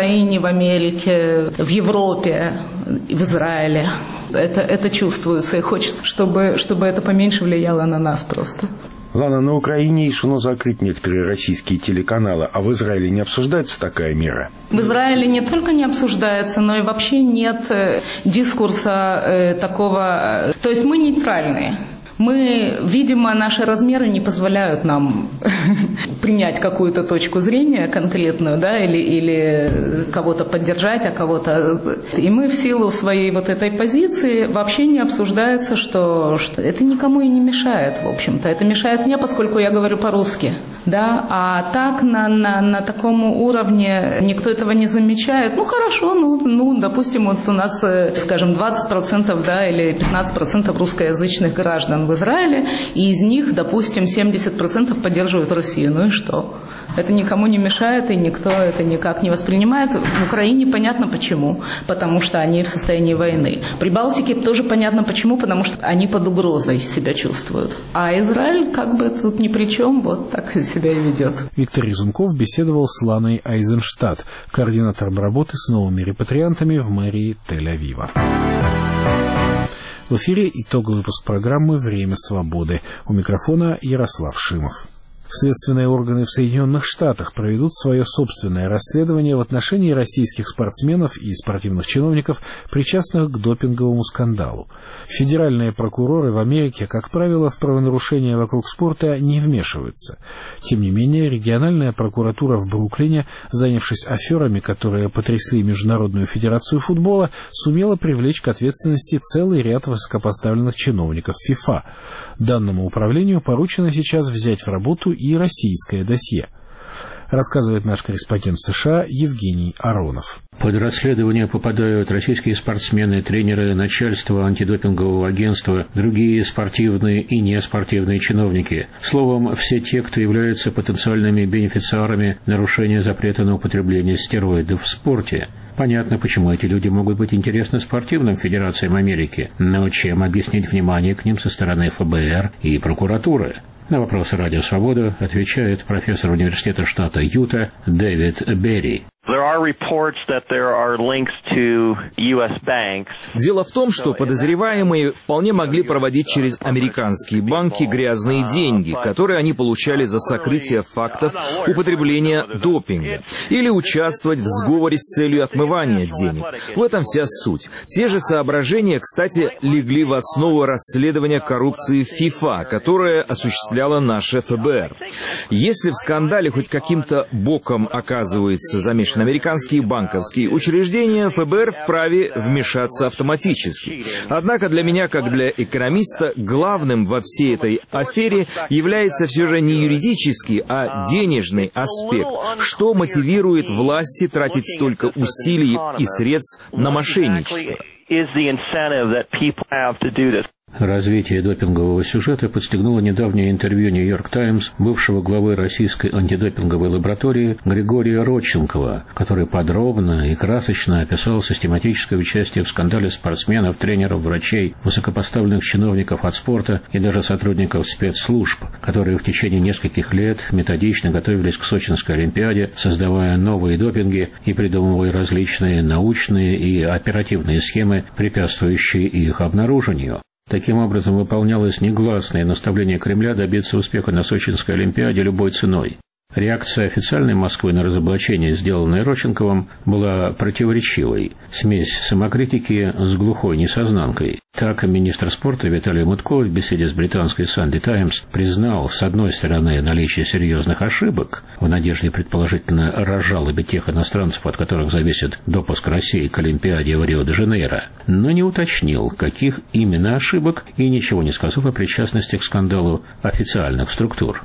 Америке, в Европе, в Израиле. Это, это чувствуется, и хочется, чтобы, чтобы это поменьше влияло на нас просто. Лана, на Украине решено закрыть некоторые российские телеканалы, а в Израиле не обсуждается такая мера? В Израиле не только не обсуждается, но и вообще нет дискурса э, такого... То есть мы нейтральные. Мы, видимо, наши размеры не позволяют нам принять какую-то точку зрения конкретную, да, или, или кого-то поддержать, а кого-то... И мы в силу своей вот этой позиции вообще не обсуждается, что, что это никому и не мешает, в общем-то. Это мешает мне, поскольку я говорю по-русски, да, а так на, на, на таком уровне никто этого не замечает. Ну, хорошо, ну, ну допустим, вот у нас, скажем, двадцать процентов, да, или пятнадцать процентов русскоязычных граждан в Израиле, и из них, допустим, семьдесят процентов поддерживают Россию. Ну и что? Это никому не мешает, и никто это никак не воспринимает. В Украине понятно почему. Потому что они в состоянии войны. При Балтике тоже понятно почему, потому что они под угрозой себя чувствуют. А Израиль как бы тут ни при чем, вот так себя и ведет. Виктор Резунков беседовал с Ланой Айзенштадт, координатором работы с новыми репатриантами в мэрии Тель-Авива. В эфире итоговый выпуск программы «Время свободы». У микрофона Ярослав Шимов. Следственные органы в Соединенных Штатах проведут свое собственное расследование в отношении российских спортсменов и спортивных чиновников, причастных к допинговому скандалу. Федеральные прокуроры в Америке, как правило, в правонарушения вокруг спорта не вмешиваются. Тем не менее, региональная прокуратура в Бруклине, занявшись аферами, которые потрясли Международную федерацию футбола, сумела привлечь к ответственности целый ряд высокопоставленных чиновников ФИФА. Данному управлению поручено сейчас взять в работу и российское досье, рассказывает наш корреспондент в США Евгений Аронов. Под расследование попадают российские спортсмены, тренеры, начальство антидопингового агентства, другие спортивные и неспортивные чиновники. Словом, все те, кто являются потенциальными бенефициарами нарушения запрета на употребление стероидов в спорте. Понятно, почему эти люди могут быть интересны спортивным федерациям Америки, но чем объяснить внимание к ним со стороны эф бэ эр и прокуратуры? На вопросы «Радио Свобода» отвечает профессор университета штата Юта Дэвид Берри. Дело в том, что подозреваемые вполне могли проводить через американские банки грязные деньги, которые они получали за сокрытие фактов употребления допинга, или участвовать в сговоре с целью отмывания денег. В этом вся суть. Те же соображения, кстати, легли в основу расследования коррупции ФИФА, которое осуществляло наше эф бэ эр. Если в скандале хоть каким-то боком оказывается замешан американские банковские учреждения, эф бэ эр вправе вмешаться автоматически. Однако для меня, как для экономиста, главным во всей этой афере является все же не юридический, а денежный аспект. Что мотивирует власти тратить столько усилий и средств на мошенничество? Развитие допингового сюжета подстегнуло недавнее интервью «Нью-Йорк Таймс» бывшего главы российской антидопинговой лаборатории Григория Родченкова, который подробно и красочно описал систематическое участие в скандале спортсменов, тренеров, врачей, высокопоставленных чиновников от спорта и даже сотрудников спецслужб, которые в течение нескольких лет методично готовились к Сочинской Олимпиаде, создавая новые допинги и придумывая различные научные и оперативные схемы, препятствующие их обнаружению. Таким образом, выполнялось негласное наставление Кремля добиться успеха на Сочинской Олимпиаде любой ценой. Реакция официальной Москвы на разоблачение, сделанное Родченковым, была противоречивой. Смесь самокритики с глухой несознанкой. Так, министр спорта Виталий Мутко в беседе с британской «Санди Таймс» признал, с одной стороны, наличие серьезных ошибок, в надежде предположительно разжалобить тех иностранцев, от которых зависит допуск России к Олимпиаде в Рио-де-Жанейро, но не уточнил, каких именно ошибок, и ничего не сказал о причастности к скандалу официальных структур.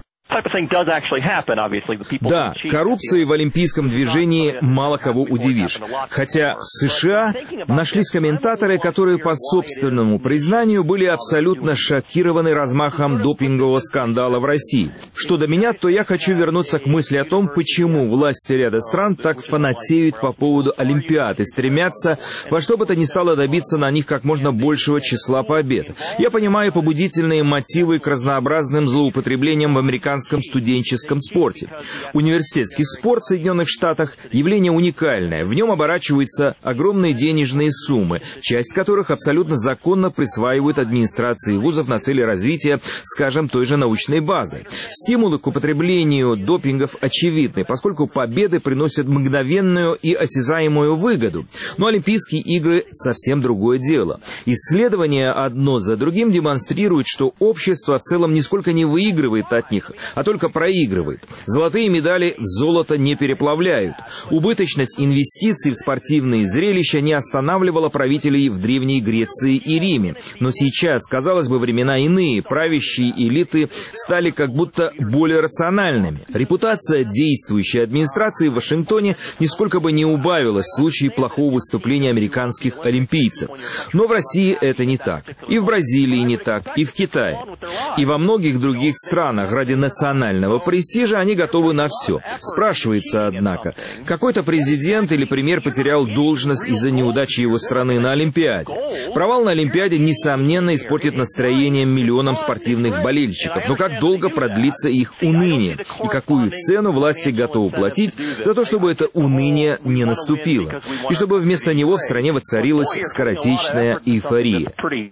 Да, коррупцией в олимпийском движении мало кого удивишь. Хотя в США нашлись комментаторы, которые по собственному признанию были абсолютно шокированы размахом допингового скандала в России. Что до меня, то я хочу вернуться к мысли о том, почему власти ряда стран так фанатеют по поводу Олимпиад и стремятся во что бы то ни стало добиться на них как можно большего числа побед. Я понимаю побудительные мотивы к разнообразным злоупотреблениям в американском американском студенческом спорте. Университетский спорт в Соединенных Штатах – явление уникальное. В нем оборачиваются огромные денежные суммы, часть которых абсолютно законно присваивают администрации вузов на цели развития, скажем, той же научной базы. Стимулы к употреблению допингов очевидны, поскольку победы приносят мгновенную и осязаемую выгоду. Но Олимпийские игры – совсем другое дело. Исследования одно за другим демонстрируют, что общество в целом нисколько не выигрывает от них, а только проигрывает. Золотые медали золото не переплавляют. Убыточность инвестиций в спортивные зрелища не останавливала правителей в Древней Греции и Риме. Но сейчас, казалось бы, времена иные. Правящие элиты стали как будто более рациональными. Репутация действующей администрации в Вашингтоне нисколько бы не убавилась в случае плохого выступления американских олимпийцев. Но в России это не так. И в Бразилии не так, и в Китае. И во многих других странах ради национального престижа они готовы на все. Спрашивается, однако, какой-то президент или премьер потерял должность из-за неудачи его страны на Олимпиаде. Провал на Олимпиаде, несомненно, испортит настроение миллионам спортивных болельщиков. Но как долго продлится их уныние? И какую цену власти готовы платить за то, чтобы это уныние не наступило? И чтобы вместо него в стране воцарилась скоротечная эйфория.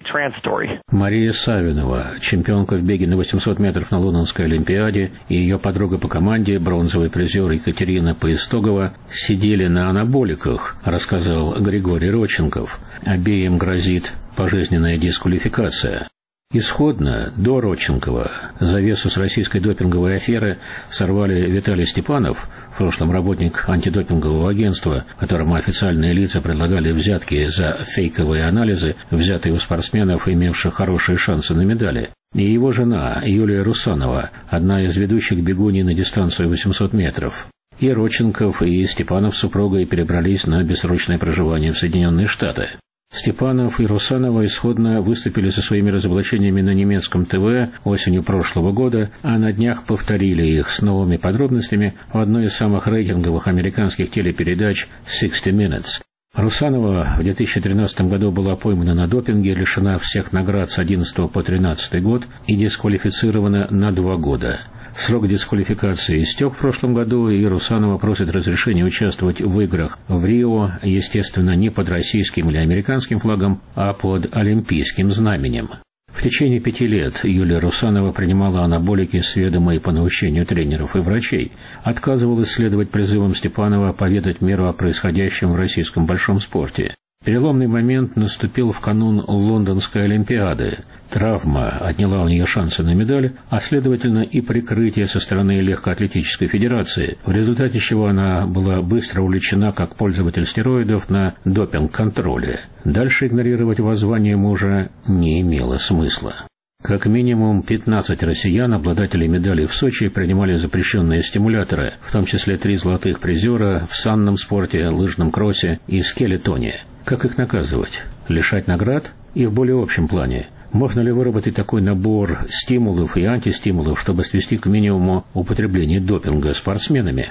Мария Савинова, чемпионка в беге на восемьсот метров на Лондонской Олимпиаде, и ее подруга по команде, бронзовый призер Екатерина Поистогова, сидели на анаболиках, рассказал Григорий Родченков. Обеим грозит пожизненная дисквалификация. Исходно, до Родченкова, завесу с российской допинговой аферы сорвали Виталий Степанов, в прошлом работник антидопингового агентства, которому официальные лица предлагали взятки за фейковые анализы, взятые у спортсменов, имевших хорошие шансы на медали, и его жена Юлия Русанова, одна из ведущих бегуней на дистанцию восемьсот метров. И Родченков, и Степанов с супругой перебрались на бессрочное проживание в Соединенные Штаты. Степанов и Русанова исходно выступили со своими разоблачениями на немецком ТВ осенью прошлого года, а на днях повторили их с новыми подробностями в одной из самых рейтинговых американских телепередач «шестьдесят минутс». Русанова в две тысячи тринадцатом году была поймана на допинге, лишена всех наград с одиннадцатого по тринадцатый год и дисквалифицирована на два года. Срок дисквалификации истек в прошлом году, и Русанова просит разрешения участвовать в играх в Рио, естественно, не под российским или американским флагом, а под олимпийским знаменем. В течение пяти лет Юлия Русанова принимала анаболики с ведома и по наущению тренеров и врачей, отказывалась следовать призывам Степанова поведать миру о происходящем в российском большом спорте. Переломный момент наступил в канун Лондонской Олимпиады. Травма отняла у нее шансы на медаль, а следовательно и прикрытие со стороны легкоатлетической федерации, в результате чего она была быстро увлечена как пользователь стероидов на допинг-контроле. Дальше игнорировать воззвание мужа не имело смысла. Как минимум пятнадцать россиян, обладателей медалей в Сочи, принимали запрещенные стимуляторы, в том числе три золотых призера в санном спорте, лыжном кроссе и скелетоне. Как их наказывать? Лишать наград? И в более общем плане. Можно ли выработать такой набор стимулов и антистимулов, чтобы свести к минимуму употребление допинга спортсменами?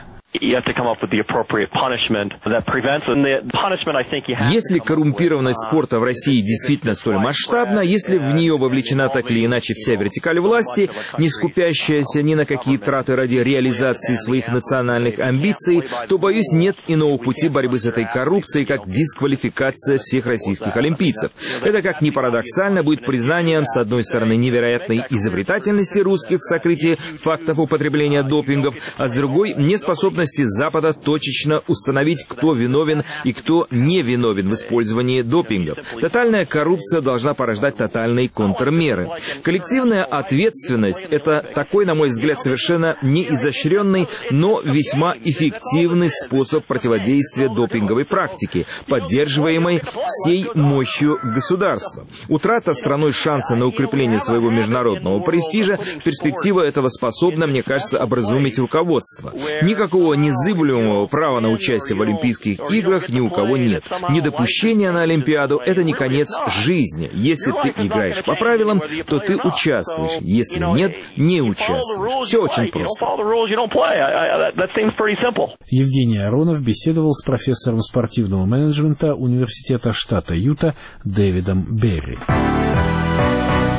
Если коррумпированность спорта в России действительно столь масштабна, если в нее вовлечена так или иначе вся вертикаль власти, не скупящаяся ни на какие траты ради реализации своих национальных амбиций, то, боюсь, нет иного пути борьбы с этой коррупцией, как дисквалификация всех российских олимпийцев. Это, как ни парадоксально, будет признанием, с одной стороны, невероятной изобретательности русских в сокрытии фактов употребления допингов, а с другой — неспособности Запада точечно установить, кто виновен и кто не виновен в использовании допингов. Тотальная коррупция должна порождать тотальные контрмеры. Коллективная ответственность — это такой, на мой взгляд, совершенно неизощренный, но весьма эффективный способ противодействия допинговой практике, поддерживаемой всей мощью государства. Утрата страной шанса на укрепление своего международного престижа, перспектива этого способна, мне кажется, образумить руководство. Никакого незыблемого права на участие в Олимпийских играх ни у кого нет. Недопущение на Олимпиаду — это не конец жизни. Если ты играешь по правилам, то ты участвуешь. Если нет, не участвуешь. Все очень просто. Евгений Аронов беседовал с профессором спортивного менеджмента Университета штата Юта Дэвидом Берри.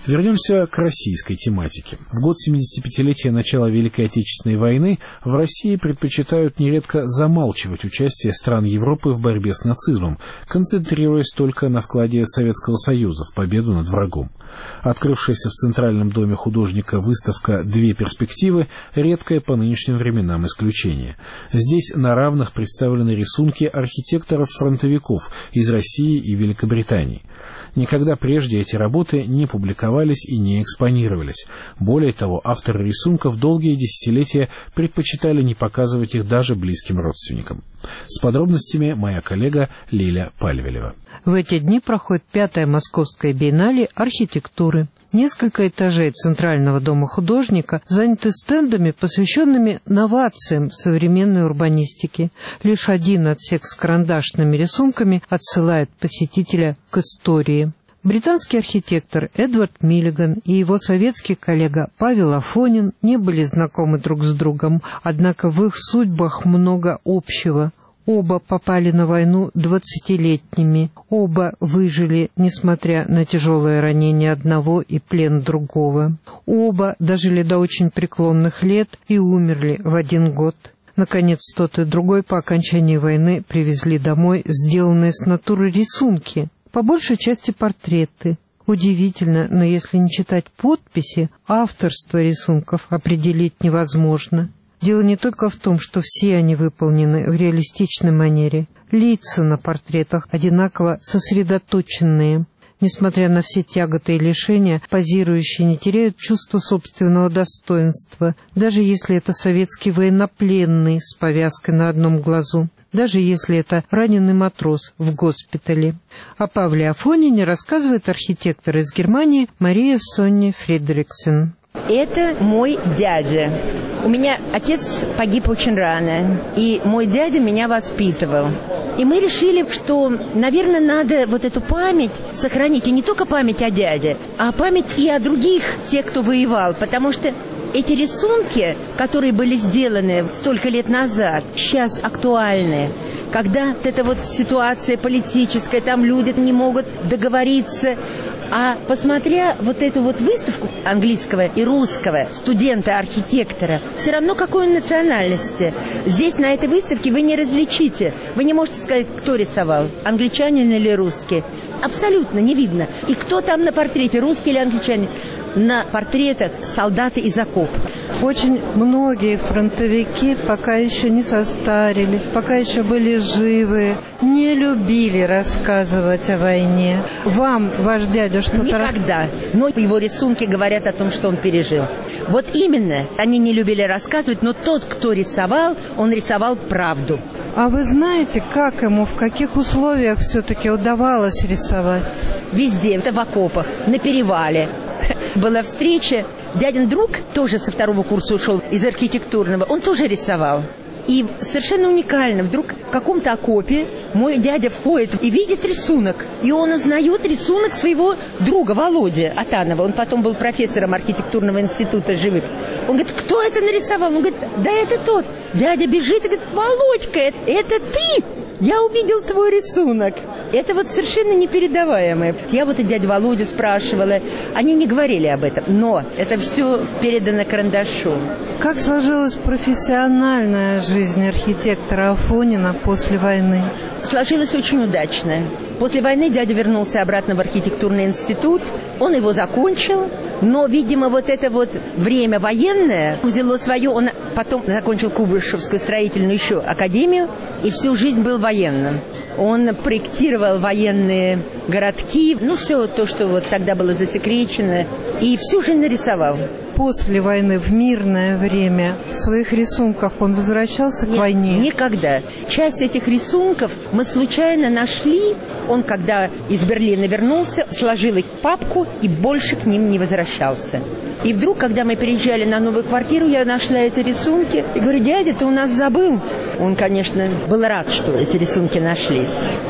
Вернемся к российской тематике. В год семидесятипятилетия начала Великой Отечественной войны в России предпочитают нередко замалчивать участие стран Европы в борьбе с нацизмом, концентрируясь только на вкладе Советского Союза в победу над врагом. Открывшаяся в Центральном доме художника выставка «Две перспективы» — редкое по нынешним временам исключение. Здесь на равных представлены рисунки архитекторов-фронтовиков из России и Великобритании. Никогда прежде эти работы не публиковались и не экспонировались. Более того, авторы рисунков долгие десятилетия предпочитали не показывать их даже близким родственникам. С подробностями моя коллега Лиля Пальвелева. В эти дни проходит пятая Московская биеннале архитектуры. Несколько этажей Центрального дома художника заняты стендами, посвященными новациям современной урбанистики. Лишь один отсек с карандашными рисунками отсылает посетителя к истории. Британский архитектор Эдвард Миллиган и его советский коллега Павел Афонин не были знакомы друг с другом, однако в их судьбах много общего. Оба попали на войну двадцатилетними, оба выжили, несмотря на тяжелое ранение одного и плен другого. Оба дожили до очень преклонных лет и умерли в один год. Наконец, тот и другой по окончании войны привезли домой сделанные с натуры рисунки, по большей части портреты. Удивительно, но если не читать подписи, авторство рисунков определить невозможно. Дело не только в том, что все они выполнены в реалистичной манере. Лица на портретах одинаково сосредоточенные. Несмотря на все тяготы и лишения, позирующие не теряют чувства собственного достоинства, даже если это советский военнопленный с повязкой на одном глазу, даже если это раненый матрос в госпитале. О Павле Афонине рассказывает архитектор из Германии Мария Сонни Фридриксен. Это мой дядя. У меня отец погиб очень рано, и мой дядя меня воспитывал. И мы решили, что, наверное, надо вот эту память сохранить. И не только память о дяде, а память и о других, тех, кто воевал. Потому что эти рисунки, которые были сделаны столько лет назад, сейчас актуальны. Когда вот эта вот ситуация политическая, там люди не могут договориться. А посмотря вот эту вот выставку английского и русского студента-архитектора, все равно какой он национальности. Здесь, на этой выставке, вы не различите. Вы не можете сказать, кто рисовал, англичанин или русский. Абсолютно не видно. И кто там на портрете, русский или англичанин. На портретах солдаты из окопа. Очень многие фронтовики пока еще не состарились, пока еще были живы, не любили рассказывать о войне. Вам ваш дядя что-то Никогда. Рас... Но его рисунки говорят о том, что он пережил. Вот именно, они не любили рассказывать, но тот, кто рисовал, он рисовал правду. А вы знаете, как ему, в каких условиях все-таки удавалось рисовать? Везде, это в окопах, на перевале. Была встреча, дядин друг тоже со второго курса ушел из архитектурного, он тоже рисовал. И совершенно уникально, вдруг в каком-то окопе мой дядя входит и видит рисунок. И он узнает рисунок своего друга Володи Атанова. Он потом был профессором архитектурного института живых. Он говорит, кто это нарисовал? Он говорит, да это тот. Дядя бежит и говорит, Володька, это, это ты? Я увидел твой рисунок. Это вот совершенно непередаваемое. Я вот и дядю Володю спрашивала. Они не говорили об этом, но это все передано карандашу. Как сложилась профессиональная жизнь архитектора Афонина после войны? Сложилась очень удачно. После войны дядя вернулся обратно в архитектурный институт. Он его закончил. Но, видимо, вот это вот время военное взяло свое. Он потом закончил Куйбышевскую строительную еще академию и всю жизнь был военным. Он проектировал военные городки, ну, все то, что вот тогда было засекречено, и всю жизнь нарисовал. После войны, в мирное время, в своих рисунках он возвращался Нет, к войне? Никогда. Часть этих рисунков мы случайно нашли. Он, когда из Берлина вернулся, сложил их в папку и больше к ним не возвращался. И вдруг, когда мы переезжали на новую квартиру, я нашла эти рисунки. И говорю, дядя, ты у нас забыл. Он, конечно, был рад, что эти рисунки нашлись.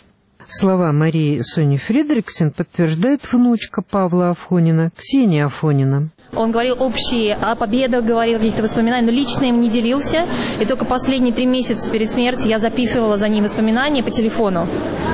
Слова Марии Сони Фридриксен подтверждает внучка Павла Афонина, Ксения Афонина. Он говорил общие о победах, говорил о каких-то воспоминаниях, но лично им не делился. И только последние три месяца перед смертью я записывала за ним воспоминания по телефону.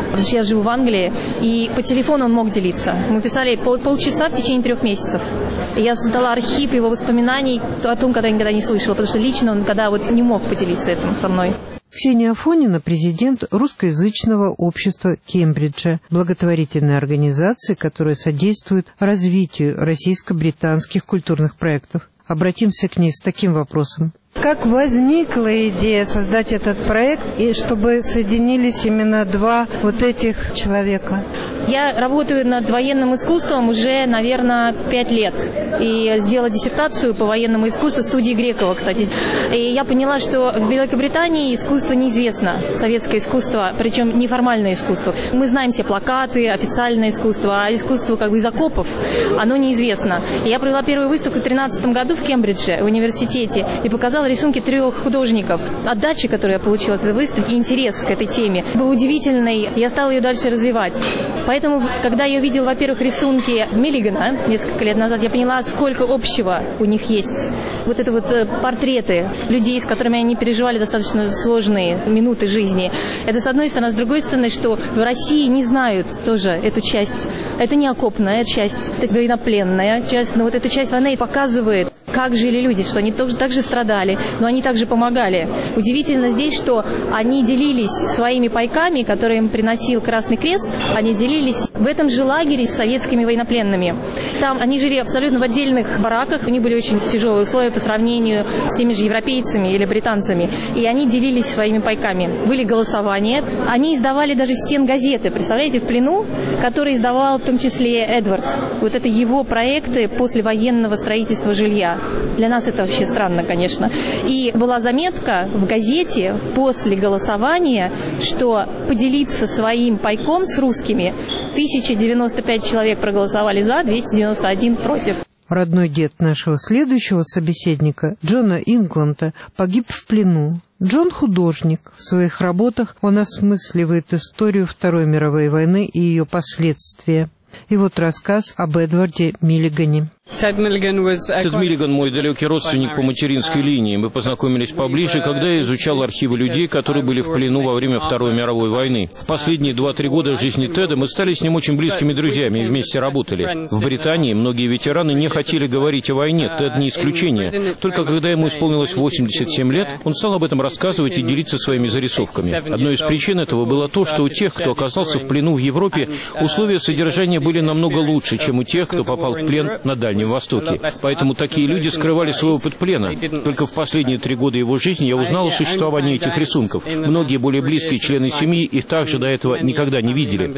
Потому что я живу в Англии, и по телефону он мог делиться. Мы писали пол, полчаса в течение трех месяцев. И я создала архив его воспоминаний о том, когда я никогда не слышала, потому что лично он никогда вот не мог поделиться этим со мной. Ксения Афонина – президент русскоязычного общества Кембриджа, благотворительной организации, которая содействует развитию российско-британских культурных проектов. Обратимся к ней с таким вопросом. Как возникла идея создать этот проект, и чтобы соединились именно два вот этих человека? Я работаю над военным искусством уже, наверное, пять лет. И сделала диссертацию по военному искусству в студии Грекова, кстати. И я поняла, что в Великобритании искусство неизвестно, советское искусство, причем неформальное искусство. Мы знаем все плакаты, официальное искусство, а искусство как бы из окопов, оно неизвестно. И я провела первую выставку в две тысячи тринадцатом году в Кембридже, в университете, и показала рисунки трех художников. Отдача, которую я получила от этой выставки, и интерес к этой теме был удивительный. Я стала ее дальше развивать. Поэтому, когда я увидела, во-первых, рисунки Миллигана несколько лет назад, я поняла, сколько общего у них есть. Вот это вот портреты людей, с которыми они переживали достаточно сложные минуты жизни. Это с одной стороны. С другой стороны, что в России не знают тоже эту часть. Это не окопная часть, это военнопленная часть. Но вот эта часть войны показывает, как жили люди, что они тоже так же страдали, но они также помогали. Удивительно здесь, что они делились своими пайками, которые им приносил Красный Крест. Они делились в этом же лагере с советскими военнопленными. Там они жили абсолютно в отдельных бараках. У них были очень тяжелые условия по сравнению с теми же европейцами или британцами. И они делились своими пайками. Были голосования. Они издавали даже стенгазеты. Представляете, в плену, которые издавал в том числе Эдвард. Вот это его проекты послевоенного строительства жилья. Для нас это вообще странно, конечно. И была заметка в газете после голосования, что поделиться своим пайком с русскими тысяча девяносто пять человек проголосовали за, двести девяносто один против. Родной дед нашего следующего собеседника, Джона Ингланда, погиб в плену. Джон художник. В своих работах он осмысливает историю Второй мировой войны и ее последствия. И вот рассказ об Эдварде Миллигане. Тед Миллиган мой далекий родственник по материнской линии. Мы познакомились поближе, когда я изучал архивы людей, которые были в плену во время Второй мировой войны. В последние два-три года жизни Теда мы стали с ним очень близкими друзьями и вместе работали. В Британии многие ветераны не хотели говорить о войне, Тед не исключение. Только когда ему исполнилось восемьдесят семь лет, он стал об этом рассказывать и делиться своими зарисовками. Одной из причин этого было то, что у тех, кто оказался в плену в Европе, условия содержания были намного лучше, чем у тех, кто попал в плен на Дальнем Востоке. Поэтому такие люди скрывали свой опыт плена. Только в последние три года его жизни я узнал о существовании этих рисунков. Многие более близкие члены семьи их также до этого никогда не видели.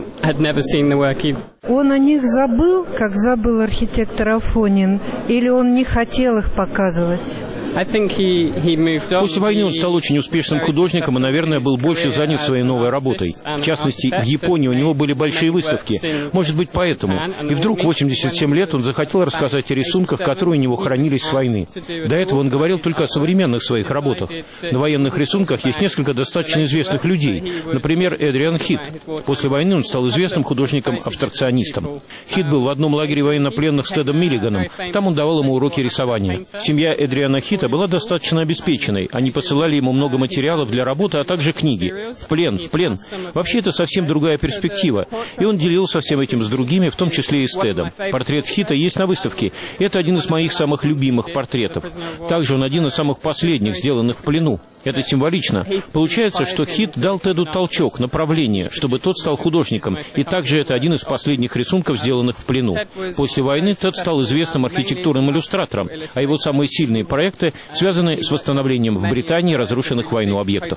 Он о них забыл, как забыл архитектор Афонин, или он не хотел их показывать? После войны он стал очень успешным художником и, наверное, был больше занят своей новой работой. В частности, в Японии у него были большие выставки. Может быть, поэтому. И вдруг в восемьдесят семь лет он захотел рассказать о рисунках, которые у него хранились с войны. До этого он говорил только о современных своих работах. На военных рисунках есть несколько достаточно известных людей. Например, Эдриан Хит. После войны он стал известным художником-абстракционистом. Хит был в одном лагере военнопленных с Тедом Миллиганом. Там он давал ему уроки рисования. Семья Эдриана Хита была достаточно обеспеченной. Они посылали ему много материалов для работы, а также книги. В плен, в плен. Вообще, это совсем другая перспектива. И он делился всем этим с другими, в том числе и с Тедом. Портрет Хита есть на выставке. Это один из моих самых любимых портретов. Также он один из самых последних, сделанных в плену. Это символично. Получается, что Хит дал Теду толчок, направление, чтобы тот стал художником. И также это один из последних рисунков, сделанных в плену. После войны Тед стал известным архитектурным иллюстратором, а его самые сильные проекты связаны с восстановлением в Британии разрушенных в войну объектов.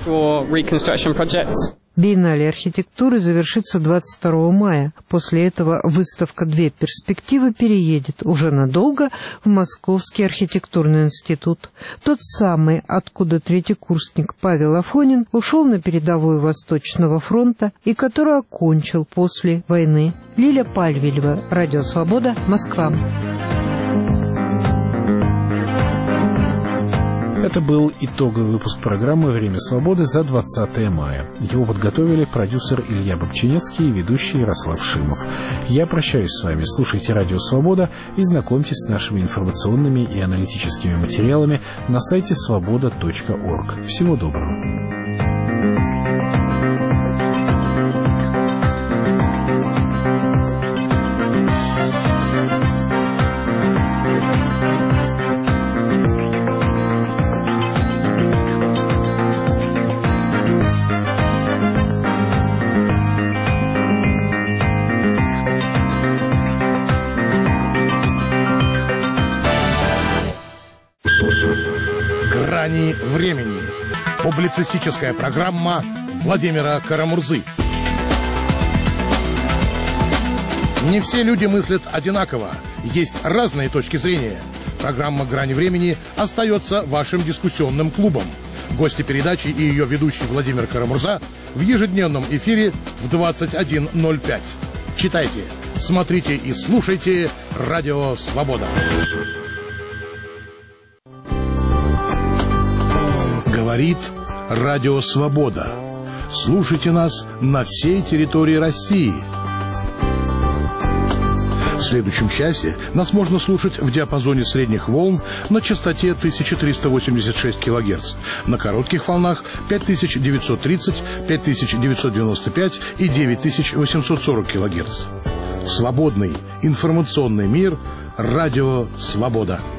Биеннале архитектуры завершится двадцать второго мая. После этого выставка «Две перспективы» переедет уже надолго в Московский архитектурный институт. Тот самый, откуда третьекурсник Павел Афонин ушел на передовую Восточного фронта и который окончил после войны. Лиля Пальвелева, Радио Свобода, Москва. Это был итоговый выпуск программы «Время свободы» за двадцатое мая. Его подготовили продюсер Илья Бобчинецкий и ведущий Ярослав Шимов. Я прощаюсь с вами. Слушайте «Радио Свобода» и знакомьтесь с нашими информационными и аналитическими материалами на сайте свобода точка орг. Всего доброго. Грани времени. Публицистическая программа Владимира Карамурзы. Не все люди мыслят одинаково. Есть разные точки зрения. Программа «Грани времени» остается вашим дискуссионным клубом. Гости передачи и ее ведущий Владимир Карамурза в ежедневном эфире в двадцать один ноль пять. Читайте, смотрите и слушайте «Радио Свобода». Говорит Радио Свобода. Слушайте нас на всей территории России. В следующем часе нас можно слушать в диапазоне средних волн на частоте тысяча триста восемьдесят шесть килогерц, на коротких волнах пять тысяч девятьсот тридцать, пять тысяч девятьсот девяносто пять и девять тысяч восемьсот сорок килогерц. Свободный информационный мир. Радио Свобода.